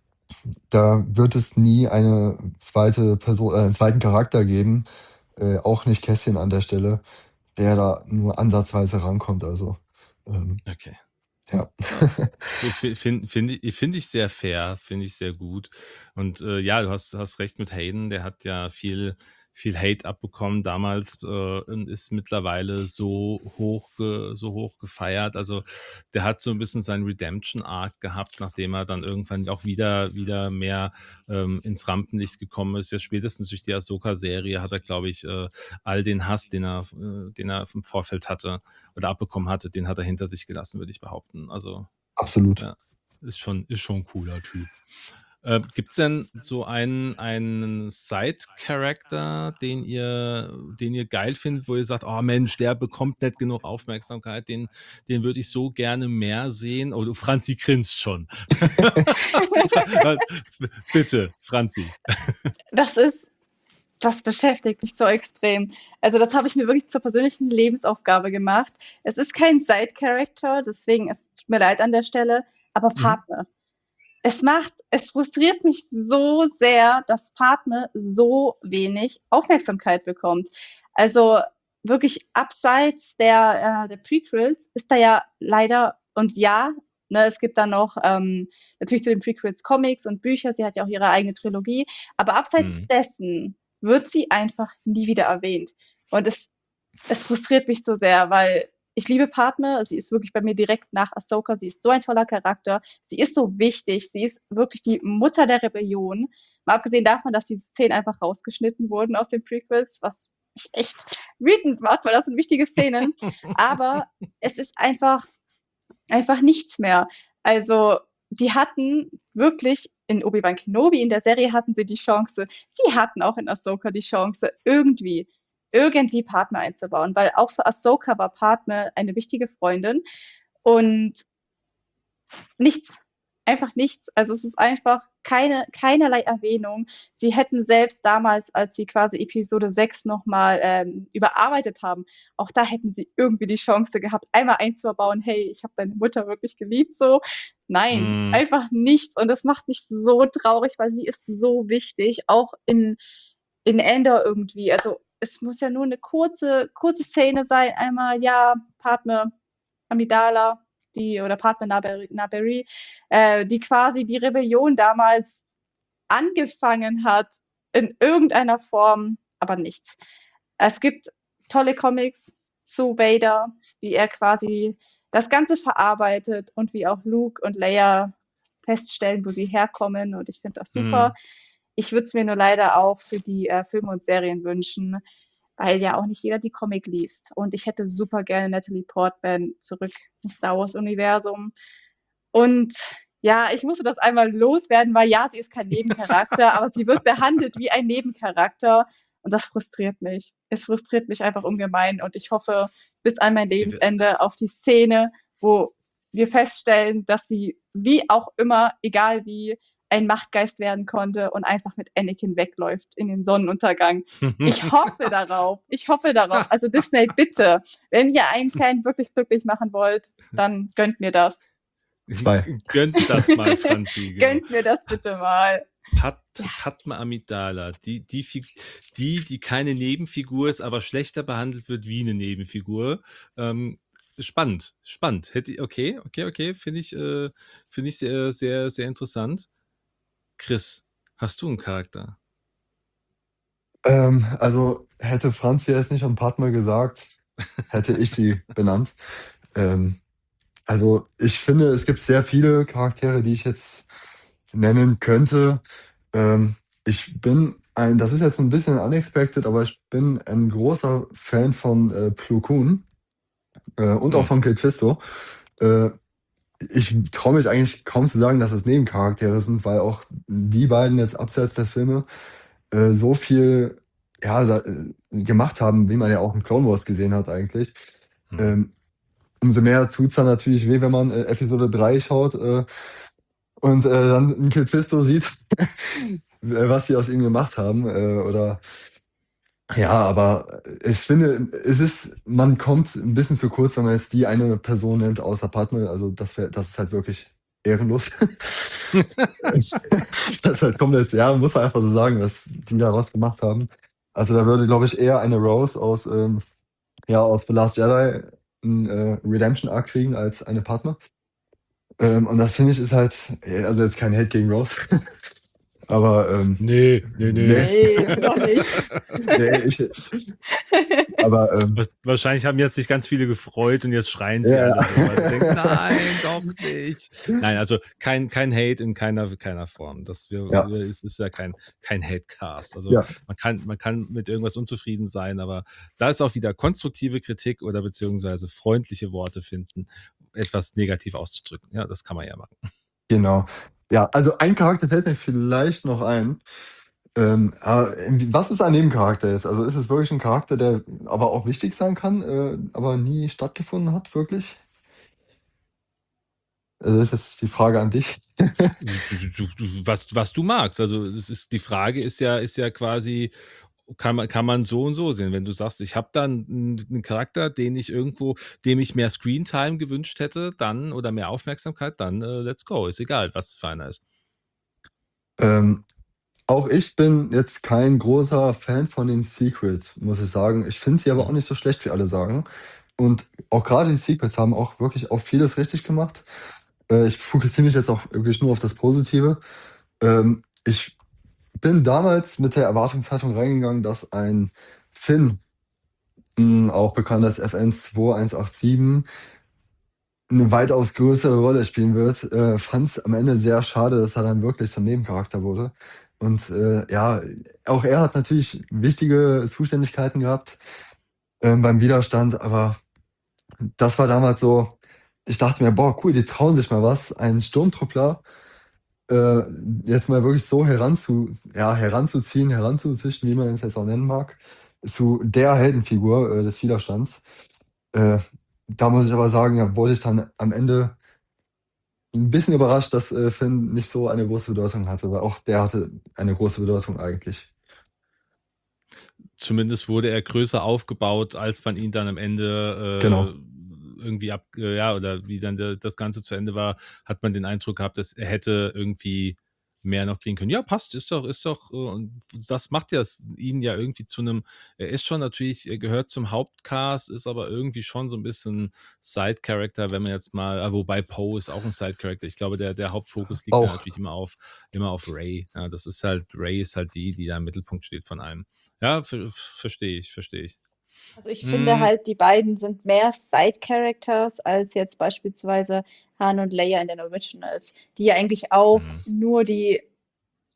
da wird es nie eine zweite Person, äh, einen zweiten Charakter geben, äh, auch nicht Kässchen an der Stelle, der da nur ansatzweise rankommt. Also ähm, Okay. ja. Ja. Finde find, find, ich- find ich sehr fair, finde ich sehr gut. Und äh, ja, du hast, hast recht mit Hayden, der hat ja viel, viel Hate abbekommen damals äh, und ist mittlerweile so hoch, ge, so hoch gefeiert. Also der hat so ein bisschen seinen Redemption-Arc gehabt, nachdem er dann irgendwann auch wieder, wieder mehr ähm, ins Rampenlicht gekommen ist. Jetzt spätestens durch die Ahsoka-Serie hat er, glaube ich, äh, all den Hass, den er, äh, den er im Vorfeld hatte oder abbekommen hatte, den hat er hinter sich gelassen, würde ich behaupten. Also Absolut. ja, ist schon, ist schon ein cooler Typ. Äh, Gibt es denn so einen, einen Side-Character, den ihr, den ihr geil findet, wo ihr sagt, oh Mensch, der bekommt nicht genug Aufmerksamkeit, den, den würde ich so gerne mehr sehen? Oh, du Franzi grinst schon. Bitte, Franzi. Das ist, das beschäftigt mich so extrem. Also das habe ich mir wirklich zur persönlichen Lebensaufgabe gemacht. Es ist kein Side-Character, deswegen es tut mir leid an der Stelle, aber Mhm. Padme. Es macht, es frustriert mich so sehr, dass Padme so wenig Aufmerksamkeit bekommt. Also wirklich abseits der, äh, der Prequels ist da ja leider, und ja, ne, es gibt da noch ähm, natürlich zu den Prequels Comics und Bücher, sie hat ja auch ihre eigene Trilogie, aber abseits Mhm. dessen wird sie einfach nie wieder erwähnt. Und es, es frustriert mich so sehr, weil ich liebe Padme, sie ist wirklich bei mir direkt nach Ahsoka, sie ist so ein toller Charakter, sie ist so wichtig, sie ist wirklich die Mutter der Rebellion. Mal abgesehen davon, dass diese Szenen einfach rausgeschnitten wurden aus den Prequels, was mich echt wütend macht, weil das sind wichtige Szenen. Aber es ist einfach, einfach nichts mehr. Also, die hatten wirklich in Obi-Wan Kenobi, in der Serie hatten sie die Chance. Sie hatten auch in Ahsoka die Chance, irgendwie, irgendwie Padme einzubauen, weil auch für Ahsoka war Padme eine wichtige Freundin und nichts. Einfach nichts. Also es ist einfach keine, keinerlei Erwähnung. Sie hätten selbst damals, als sie quasi Episode sechs nochmal ähm, überarbeitet haben, auch da hätten sie irgendwie die Chance gehabt, einmal einzubauen, hey, ich habe deine Mutter wirklich geliebt, so. Nein, Mhm. einfach nichts. Und das macht mich so traurig, weil sie ist so wichtig, auch in, in Endor irgendwie. Also es muss ja nur eine kurze, kurze Szene sein. Einmal, ja, Padme, Amidala, die, oder Padme Naberi, Naberi äh, die quasi die Rebellion damals angefangen hat, in irgendeiner Form, aber nichts. Es gibt tolle Comics zu Vader, wie er quasi das Ganze verarbeitet und wie auch Luke und Leia feststellen, wo sie herkommen. Und ich finde das super. Mhm. Ich würde es mir nur leider auch für die äh, Filme und Serien wünschen, weil ja auch nicht jeder die Comic liest. Und ich hätte super gerne Natalie Portman zurück im Star Wars-Universum. Und ja, ich musste das einmal loswerden, weil ja, sie ist kein Nebencharakter, aber sie wird behandelt wie ein Nebencharakter. Und das frustriert mich. Es frustriert mich einfach ungemein. Und ich hoffe bis an mein Sie wird, Lebensende auf die Szene, wo wir feststellen, dass sie wie auch immer, egal wie, ein Machtgeist werden konnte und einfach mit Anakin wegläuft in den Sonnenuntergang. Ich hoffe darauf. Ich hoffe darauf. Also Disney, bitte, wenn ihr einen Fan wirklich glücklich machen wollt, dann gönnt mir das. Zwei. Gönnt das mal, Franzi. Genau. Gönnt mir das bitte mal. Pat, Ja. Padma Amidala, die, die, Fig- die, die keine Nebenfigur ist, aber schlechter behandelt wird wie eine Nebenfigur. Ähm, spannend, spannend. Hätte, okay, okay, okay, finde ich, äh, finde ich sehr, sehr, sehr interessant. Chris, hast du einen Charakter? Ähm, also hätte Franz jetzt nicht am Partner gesagt, hätte ich sie benannt. Ähm, also ich finde, es gibt sehr viele Charaktere, die ich jetzt nennen könnte. Ähm, ich bin ein, das ist jetzt ein bisschen unexpected, aber ich bin ein großer Fan von äh, Plo Koon äh, und auch Hm. von Kit Fisto. Äh, ich traue mich eigentlich kaum zu sagen, dass es Nebencharaktere sind, weil auch die beiden jetzt abseits der Filme äh, so viel ja, sa- äh, gemacht haben, wie man ja auch in Clone Wars gesehen hat eigentlich. Hm. Ähm, umso mehr tut's dann natürlich weh, wenn man äh, Episode drei schaut äh, und äh, dann ein Kid Fisto sieht, äh, was sie aus ihm gemacht haben. Äh, oder ja, aber ich finde, es ist, man kommt ein bisschen zu kurz, wenn man jetzt die eine Person nennt, außer Padme. Also das wär, das ist halt wirklich ehrenlos. Das ist halt komplett, ja, muss man einfach so sagen, was die da rausgemacht haben. Also da würde, glaube ich, eher eine Rose aus, ähm, ja, aus The Last Jedi ein äh, Redemption-Arc kriegen als eine Padme. Ähm, und das finde ich ist halt, ja, also jetzt kein Hate gegen Rose. Aber ähm, Nee, nee, nee. nee, Nee, noch nicht. nee, ich, aber ähm, Wa- Wahrscheinlich haben jetzt sich ganz viele gefreut und jetzt schreien sie ja, alle so, weil sie denken, nein, doch nicht. Nein, also kein, kein Hate in keiner, keiner Form. Das wir, ja, wir, es ist ja kein, kein Hate-Cast. Also ja, man kann, man kann mit irgendwas unzufrieden sein, aber da ist auch wieder konstruktive Kritik oder beziehungsweise freundliche Worte finden, etwas negativ auszudrücken. Ja, das kann man ja machen. genau. Ja, also ein Charakter fällt mir vielleicht noch ein. Ähm, aber irgendwie- was ist ein Nebencharakter jetzt? Also ist es wirklich ein Charakter, der aber auch wichtig sein kann, äh, aber nie stattgefunden hat, wirklich? Also das ist jetzt die Frage an dich. Du, du, du, was, was du magst. Also es ist, die Frage ist ja, ist ja quasi, kann man, kann man so und so sehen. Wenn du sagst, ich habe dann einen, einen Charakter, den ich irgendwo, dem ich mehr Screentime gewünscht hätte, dann oder mehr Aufmerksamkeit, dann äh, let's go. Ist egal, was für einer ist. Ähm, auch ich bin jetzt kein großer Fan von den Secrets, muss ich sagen. Ich finde sie aber auch Mhm. nicht so schlecht, wie alle sagen. Und auch gerade die Secrets haben auch wirklich auch vieles richtig gemacht. Äh, ich fokussiere mich jetzt auch wirklich nur auf das Positive. Ähm, ich bin damals mit der Erwartungshaltung reingegangen, dass ein Finn, mh, auch bekannt als F N zwei eins acht sieben, eine weitaus größere Rolle spielen wird. Äh, Fand es am Ende sehr schade, dass er dann wirklich zum Nebencharakter wurde. Und äh, ja, auch er hat natürlich wichtige Zuständigkeiten gehabt ähm, beim Widerstand, aber das war damals so, ich dachte mir, boah, cool, die trauen sich mal was, einen Sturmtruppler äh, jetzt mal wirklich so heranzu, ja, heranzuziehen, heranzuzüchten, wie man es jetzt auch nennen mag, zu der Heldenfigur äh, des Widerstands. Äh, da muss ich aber sagen, ja, wurde ich dann am Ende ein bisschen überrascht, dass äh, Finn nicht so eine große Bedeutung hatte, weil auch der hatte eine große Bedeutung eigentlich. Zumindest wurde er größer aufgebaut, als man ihn dann am Ende Genau. äh, irgendwie ab, äh, ja, oder wie dann der, das Ganze zu Ende war, hat man den Eindruck gehabt, dass er hätte irgendwie mehr noch kriegen können. Ja, passt, ist doch, ist doch, äh, und das macht ja es- ihn ja irgendwie zu einem, er ist schon natürlich, er gehört zum Hauptcast, ist aber irgendwie schon so ein bisschen Side-Character, wenn man jetzt mal, äh, wobei Poe ist auch ein Side-Character. Ich glaube, der, der Hauptfokus liegt da Auch. natürlich immer auf, immer auf Rey. Ja, das ist halt, Rey ist halt die, die da im Mittelpunkt steht von allem. Ja, ver verstehe ich, verstehe ich. Also ich finde Mm, halt, die beiden sind mehr Side-Characters als jetzt beispielsweise Han und Leia in den Originals, die ja eigentlich auch mm. nur die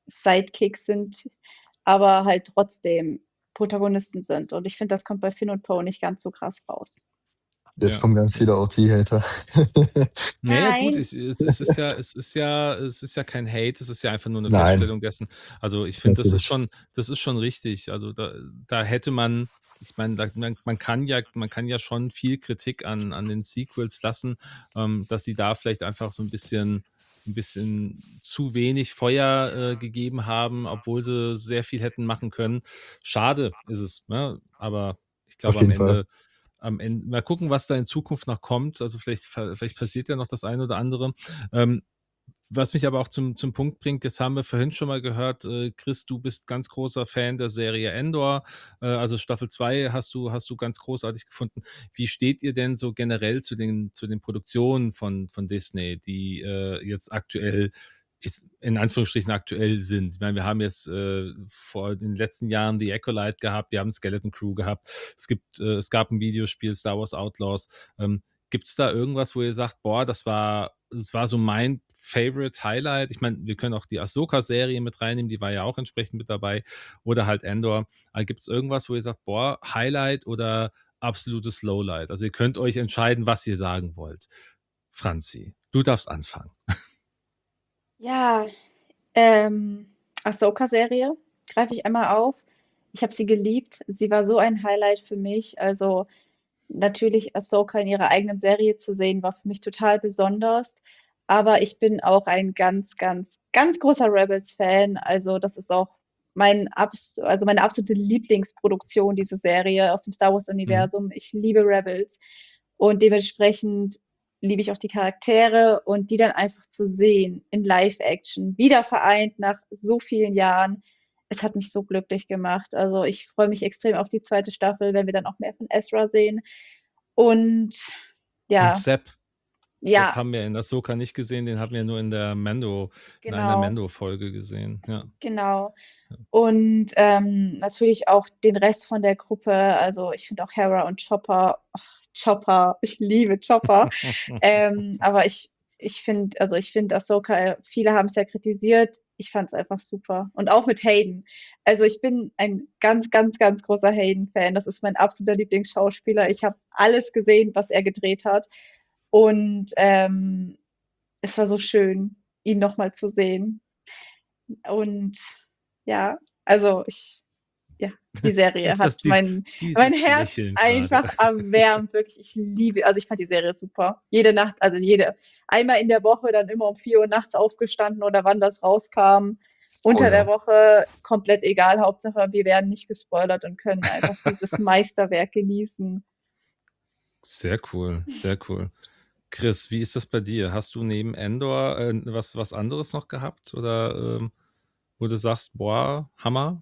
Sidekicks sind, aber halt trotzdem Protagonisten sind. Und ich finde, das kommt bei Finn und Poe nicht ganz so krass raus. Jetzt Ja. kommen ganz viele O T-Hater. Naja, gut, Nein. ich, es, es ist ja, es ist ja, es ist ja kein Hate, es ist ja einfach nur eine Nein, Feststellung dessen. Also ich finde, das ist natürlich. schon, das ist schon richtig. Also da, da hätte man, ich meine, da, man, man kann ja, man kann ja schon viel Kritik an, an den Sequels lassen, ähm, dass sie da vielleicht einfach so ein bisschen, ein bisschen zu wenig Feuer äh, gegeben haben, obwohl sie sehr viel hätten machen können. Schade ist es, ne? Aber ich Auf glaube am jeden Fall. Ende, am Ende, mal gucken, was da in Zukunft noch kommt. Also vielleicht, vielleicht passiert ja noch das eine oder andere. Ähm, was mich aber auch zum, zum Punkt bringt, jetzt haben wir vorhin schon mal gehört, äh, Chris, du bist ganz großer Fan der Serie Endor, äh, also Staffel zwei hast du, hast du ganz großartig gefunden. Wie steht ihr denn so generell zu den, zu den Produktionen von, von Disney, die äh, jetzt aktuell ist, in Anführungsstrichen aktuell sind? Ich meine, wir haben jetzt äh, vor den letzten Jahren die Acolyte gehabt, wir haben Skeleton Crew gehabt, es gibt, äh, es gab ein Videospiel, Star Wars Outlaws. Ähm, Gibt es da irgendwas, wo ihr sagt, boah, das war, das war so mein Favorite Highlight? Ich meine, wir können auch die Ahsoka-Serie mit reinnehmen, die war ja auch entsprechend mit dabei. Oder halt Endor. Aber gibt es irgendwas, wo ihr sagt, boah, Highlight oder absolutes Lowlight? Also ihr könnt euch entscheiden, was ihr sagen wollt. Franzi, du darfst anfangen. Ja, ähm, Ahsoka-Serie greife ich einmal auf. Ich habe sie geliebt. Sie war so ein Highlight für mich. Also natürlich Ahsoka in ihrer eigenen Serie zu sehen, war für mich total besonders. Aber ich bin auch ein ganz, ganz, ganz großer Rebels-Fan. Also das ist auch mein Abs also meine absolute Lieblingsproduktion, diese Serie aus dem Star Mhm. Wars-Universum. Ich liebe Rebels und dementsprechend liebe ich auch die Charaktere und die dann einfach zu sehen in Live-Action, wieder vereint nach so vielen Jahren. Es hat mich so glücklich gemacht. Also ich freue mich extrem auf die zweite Staffel, wenn wir dann auch mehr von Ezra sehen. Und Und ja, Sepp. Sepp ja, haben wir in Ahsoka nicht gesehen, den haben wir nur in der Mando, in einer genau, Mando-Folge gesehen. Ja. genau. Und ähm, natürlich auch den Rest von der Gruppe. Also ich finde auch Hera und Chopper, ach, Chopper, ich liebe Chopper. Ähm, aber ich, ich finde, also ich finde Ahsoka, viele haben es ja kritisiert. Ich fand es einfach super. Und auch mit Hayden. Also ich bin ein ganz, ganz, ganz großer Hayden-Fan. Das ist mein absoluter Lieblingsschauspieler. Ich habe alles gesehen, was er gedreht hat. Und ähm, es war so schön, ihn nochmal zu sehen. Und ja, also ich, ja, die Serie Das, hat dies, mein, mein dieses Herz Lächeln gerade. einfach erwärmt. Wirklich, ich liebe, also ich fand die Serie super. Jede Nacht, also jede, einmal in der Woche, dann immer um vier Uhr nachts aufgestanden oder wann das rauskam. Oh Unter der ja. Woche komplett egal. Hauptsache, wir werden nicht gespoilert und können einfach dieses Meisterwerk genießen. Sehr cool, sehr cool. Chris, wie ist das bei dir? Hast du neben Endor äh, was, was anderes noch gehabt? Oder ähm, wo du sagst, boah, Hammer?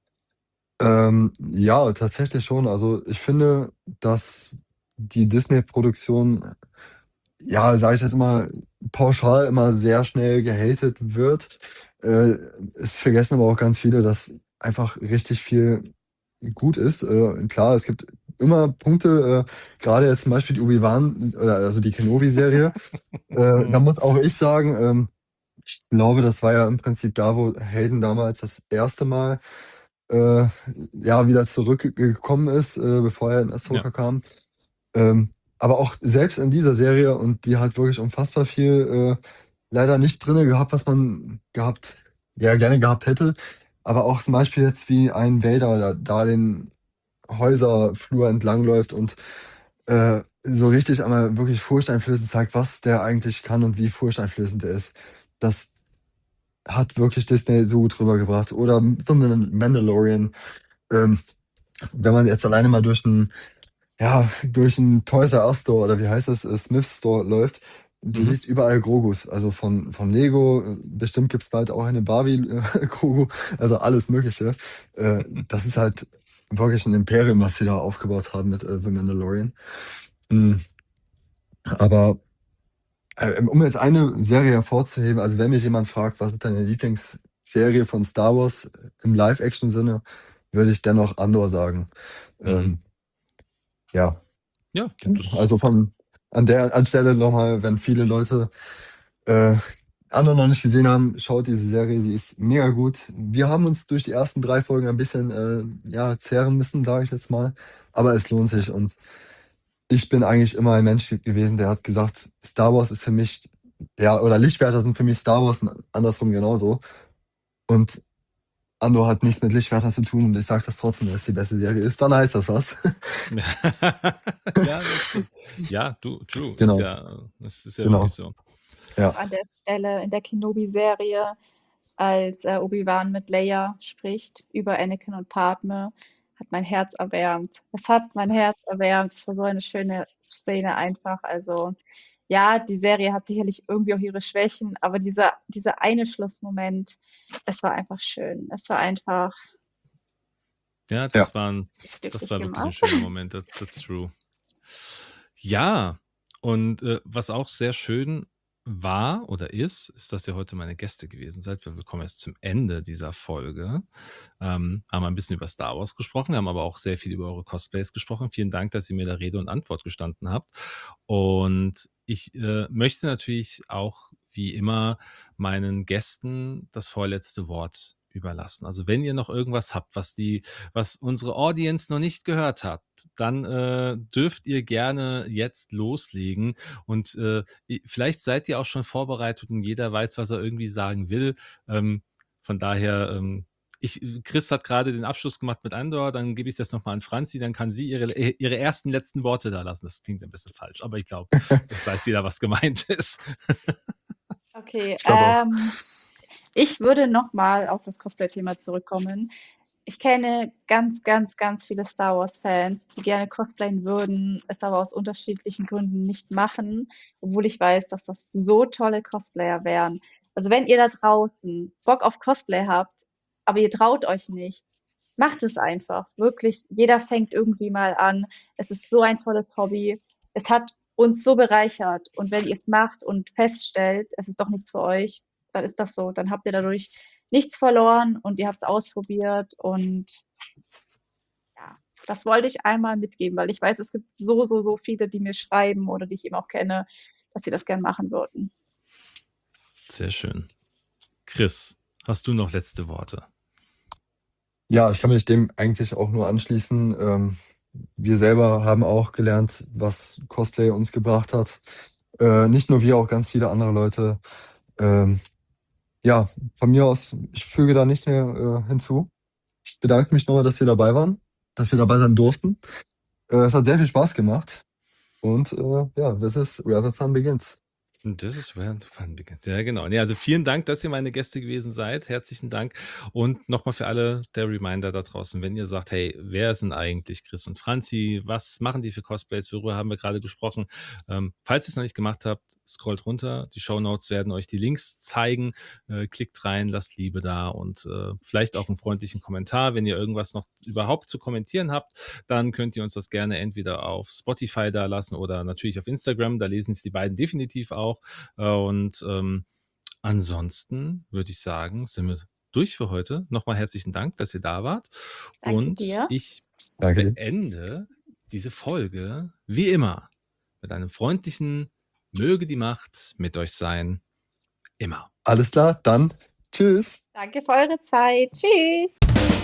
Ähm, ja, tatsächlich schon. Also ich finde, dass die Disney-Produktion, ja, sage ich jetzt immer, pauschal immer sehr schnell gehatet wird. Äh, es vergessen aber auch ganz viele, dass einfach richtig viel gut ist. Äh, klar, es gibt immer Punkte, äh, gerade jetzt zum Beispiel die Obi-Wan, oder also die Kenobi-Serie. Äh, da muss auch ich sagen, ähm, ich glaube, das war ja im Prinzip da, wo Hayden damals das erste Mal äh, ja wieder zurückgekommen ist, äh, bevor er in Ahsoka Ja. kam. Ähm, aber auch selbst in dieser Serie, und die hat wirklich unfassbar viel äh, leider nicht drinne gehabt, was man gehabt, ja, gerne gehabt hätte. Aber auch zum Beispiel jetzt wie ein Vader da, da den Häuserflur entlangläuft und äh, so richtig einmal wirklich furchteinflößend zeigt, was der eigentlich kann und wie furchteinflößend er ist. Das hat wirklich Disney so gut rübergebracht. Oder The Mandalorian. Ähm, wenn man jetzt alleine mal durch einen, ja, durch einen Toys R Us Store oder wie heißt es, äh, Smith's Store läuft, du Mhm. siehst überall Grogus. Also von, von Lego, äh, bestimmt gibt's bald auch eine Barbie äh, Grogu, also alles Mögliche. Äh, das ist halt wirklich ein Imperium, was sie da aufgebaut haben mit äh, The Mandalorian. Mhm. Aber äh, um jetzt eine Serie hervorzuheben, also wenn mich jemand fragt, was ist deine Lieblingsserie von Star Wars im Live-Action-Sinne, würde ich dennoch Andor sagen. Mhm. Ähm, ja, Ja, das ist also doch. von an der Anstelle nochmal, wenn viele Leute äh, Andor noch nicht gesehen haben, schaut diese Serie, sie ist mega gut. Wir haben uns durch die ersten drei Folgen ein bisschen äh, ja, zehren müssen, sage ich jetzt mal. Aber es lohnt sich. Und ich bin eigentlich immer ein Mensch gewesen, der hat gesagt, Star Wars ist für mich, ja, oder Lichtschwerter sind für mich Star Wars und andersrum genauso. Und Andor hat nichts mit Lichtschwertern zu tun und ich sage das trotzdem, dass es die beste Serie ist. Dann heißt das was. ja, das, das, ja, du, true. Genau. Ist ja, das ist ja Genau. wirklich so. Ja. An der Stelle in der Kenobi-Serie, als äh, Obi-Wan mit Leia spricht über Anakin und Padme, hat mein Herz erwärmt. Es hat mein Herz erwärmt. Es war so eine schöne Szene einfach. Also ja, die Serie hat sicherlich irgendwie auch ihre Schwächen, aber dieser, dieser eine Schlussmoment, es war einfach schön. Es war einfach. Ja, das ja. war, ein, das war wirklich ein schöner Moment. That's, that's true. Ja, und äh, was auch sehr schön war oder ist, ist, dass ihr heute meine Gäste gewesen seid. Wir kommen jetzt zum Ende dieser Folge. Ähm, haben ein bisschen über Star Wars gesprochen, haben aber auch sehr viel über eure Cosplays gesprochen. Vielen Dank, dass ihr mir da Rede und Antwort gestanden habt. Und ich äh, möchte natürlich auch, wie immer, meinen Gästen das vorletzte Wort überlassen. Also wenn ihr noch irgendwas habt, was die, was unsere Audience noch nicht gehört hat, dann äh, dürft ihr gerne jetzt loslegen und äh, vielleicht seid ihr auch schon vorbereitet und jeder weiß, was er irgendwie sagen will. Ähm, von daher, ähm, ich, Chris hat gerade den Abschluss gemacht mit Andor, dann gebe ich das nochmal an Franzi, dann kann sie ihre, ihre ersten letzten Worte da lassen. Das klingt ein bisschen falsch, aber ich glaube, jetzt weiß jeder, was gemeint ist. Okay, ähm, ich würde nochmal auf das Cosplay-Thema zurückkommen. Ich kenne ganz, ganz, ganz viele Star Wars-Fans, die gerne cosplayen würden, es aber aus unterschiedlichen Gründen nicht machen, obwohl ich weiß, dass das so tolle Cosplayer wären. Also wenn ihr da draußen Bock auf Cosplay habt, aber ihr traut euch nicht, macht es einfach. Wirklich, jeder fängt irgendwie mal an. Es ist so ein tolles Hobby. Es hat uns so bereichert. Und wenn ihr es macht und feststellt, es ist doch nichts für euch, dann ist das so. Dann habt ihr dadurch nichts verloren und ihr habt es ausprobiert. Und ja, das wollte ich einmal mitgeben, weil ich weiß, es gibt so, so, so viele, die mir schreiben oder die ich eben auch kenne, dass sie das gern machen würden. Sehr schön. Chris, hast du noch letzte Worte? Ja, ich kann mich dem eigentlich auch nur anschließen. Ähm, wir selber haben auch gelernt, was Cosplay uns gebracht hat. Äh, nicht nur wir, auch ganz viele andere Leute. Ähm, ja, von mir aus, ich füge da nicht mehr äh, hinzu. Ich bedanke mich nochmal, dass wir dabei waren, dass wir dabei sein durften. Äh, es hat sehr viel Spaß gemacht. Und äh, ja, this is where the fun begins. Das ist where the fun begins. Ja, genau. Nee, also vielen Dank, dass ihr meine Gäste gewesen seid. Herzlichen Dank. Und nochmal für alle der Reminder da draußen, wenn ihr sagt, hey, wer sind eigentlich Chris und Franzi? Was machen die für Cosplays? Worüber haben wir gerade gesprochen? Ähm, falls ihr es noch nicht gemacht habt, scrollt runter. Die Shownotes werden euch die Links zeigen. Äh, klickt rein, lasst Liebe da und äh, vielleicht auch einen freundlichen Kommentar. Wenn ihr irgendwas noch überhaupt zu kommentieren habt, dann könnt ihr uns das gerne entweder auf Spotify da lassen oder natürlich auf Instagram. Da lesen es die beiden definitiv auch. Und ähm, ansonsten würde ich sagen, sind wir durch für heute. Nochmal herzlichen Dank, dass ihr da wart. Danke und dir. ich Danke. beende diese Folge wie immer mit einem freundlichen Möge die Macht mit euch sein. Immer. Alles klar, dann tschüss. Danke für eure Zeit. Tschüss.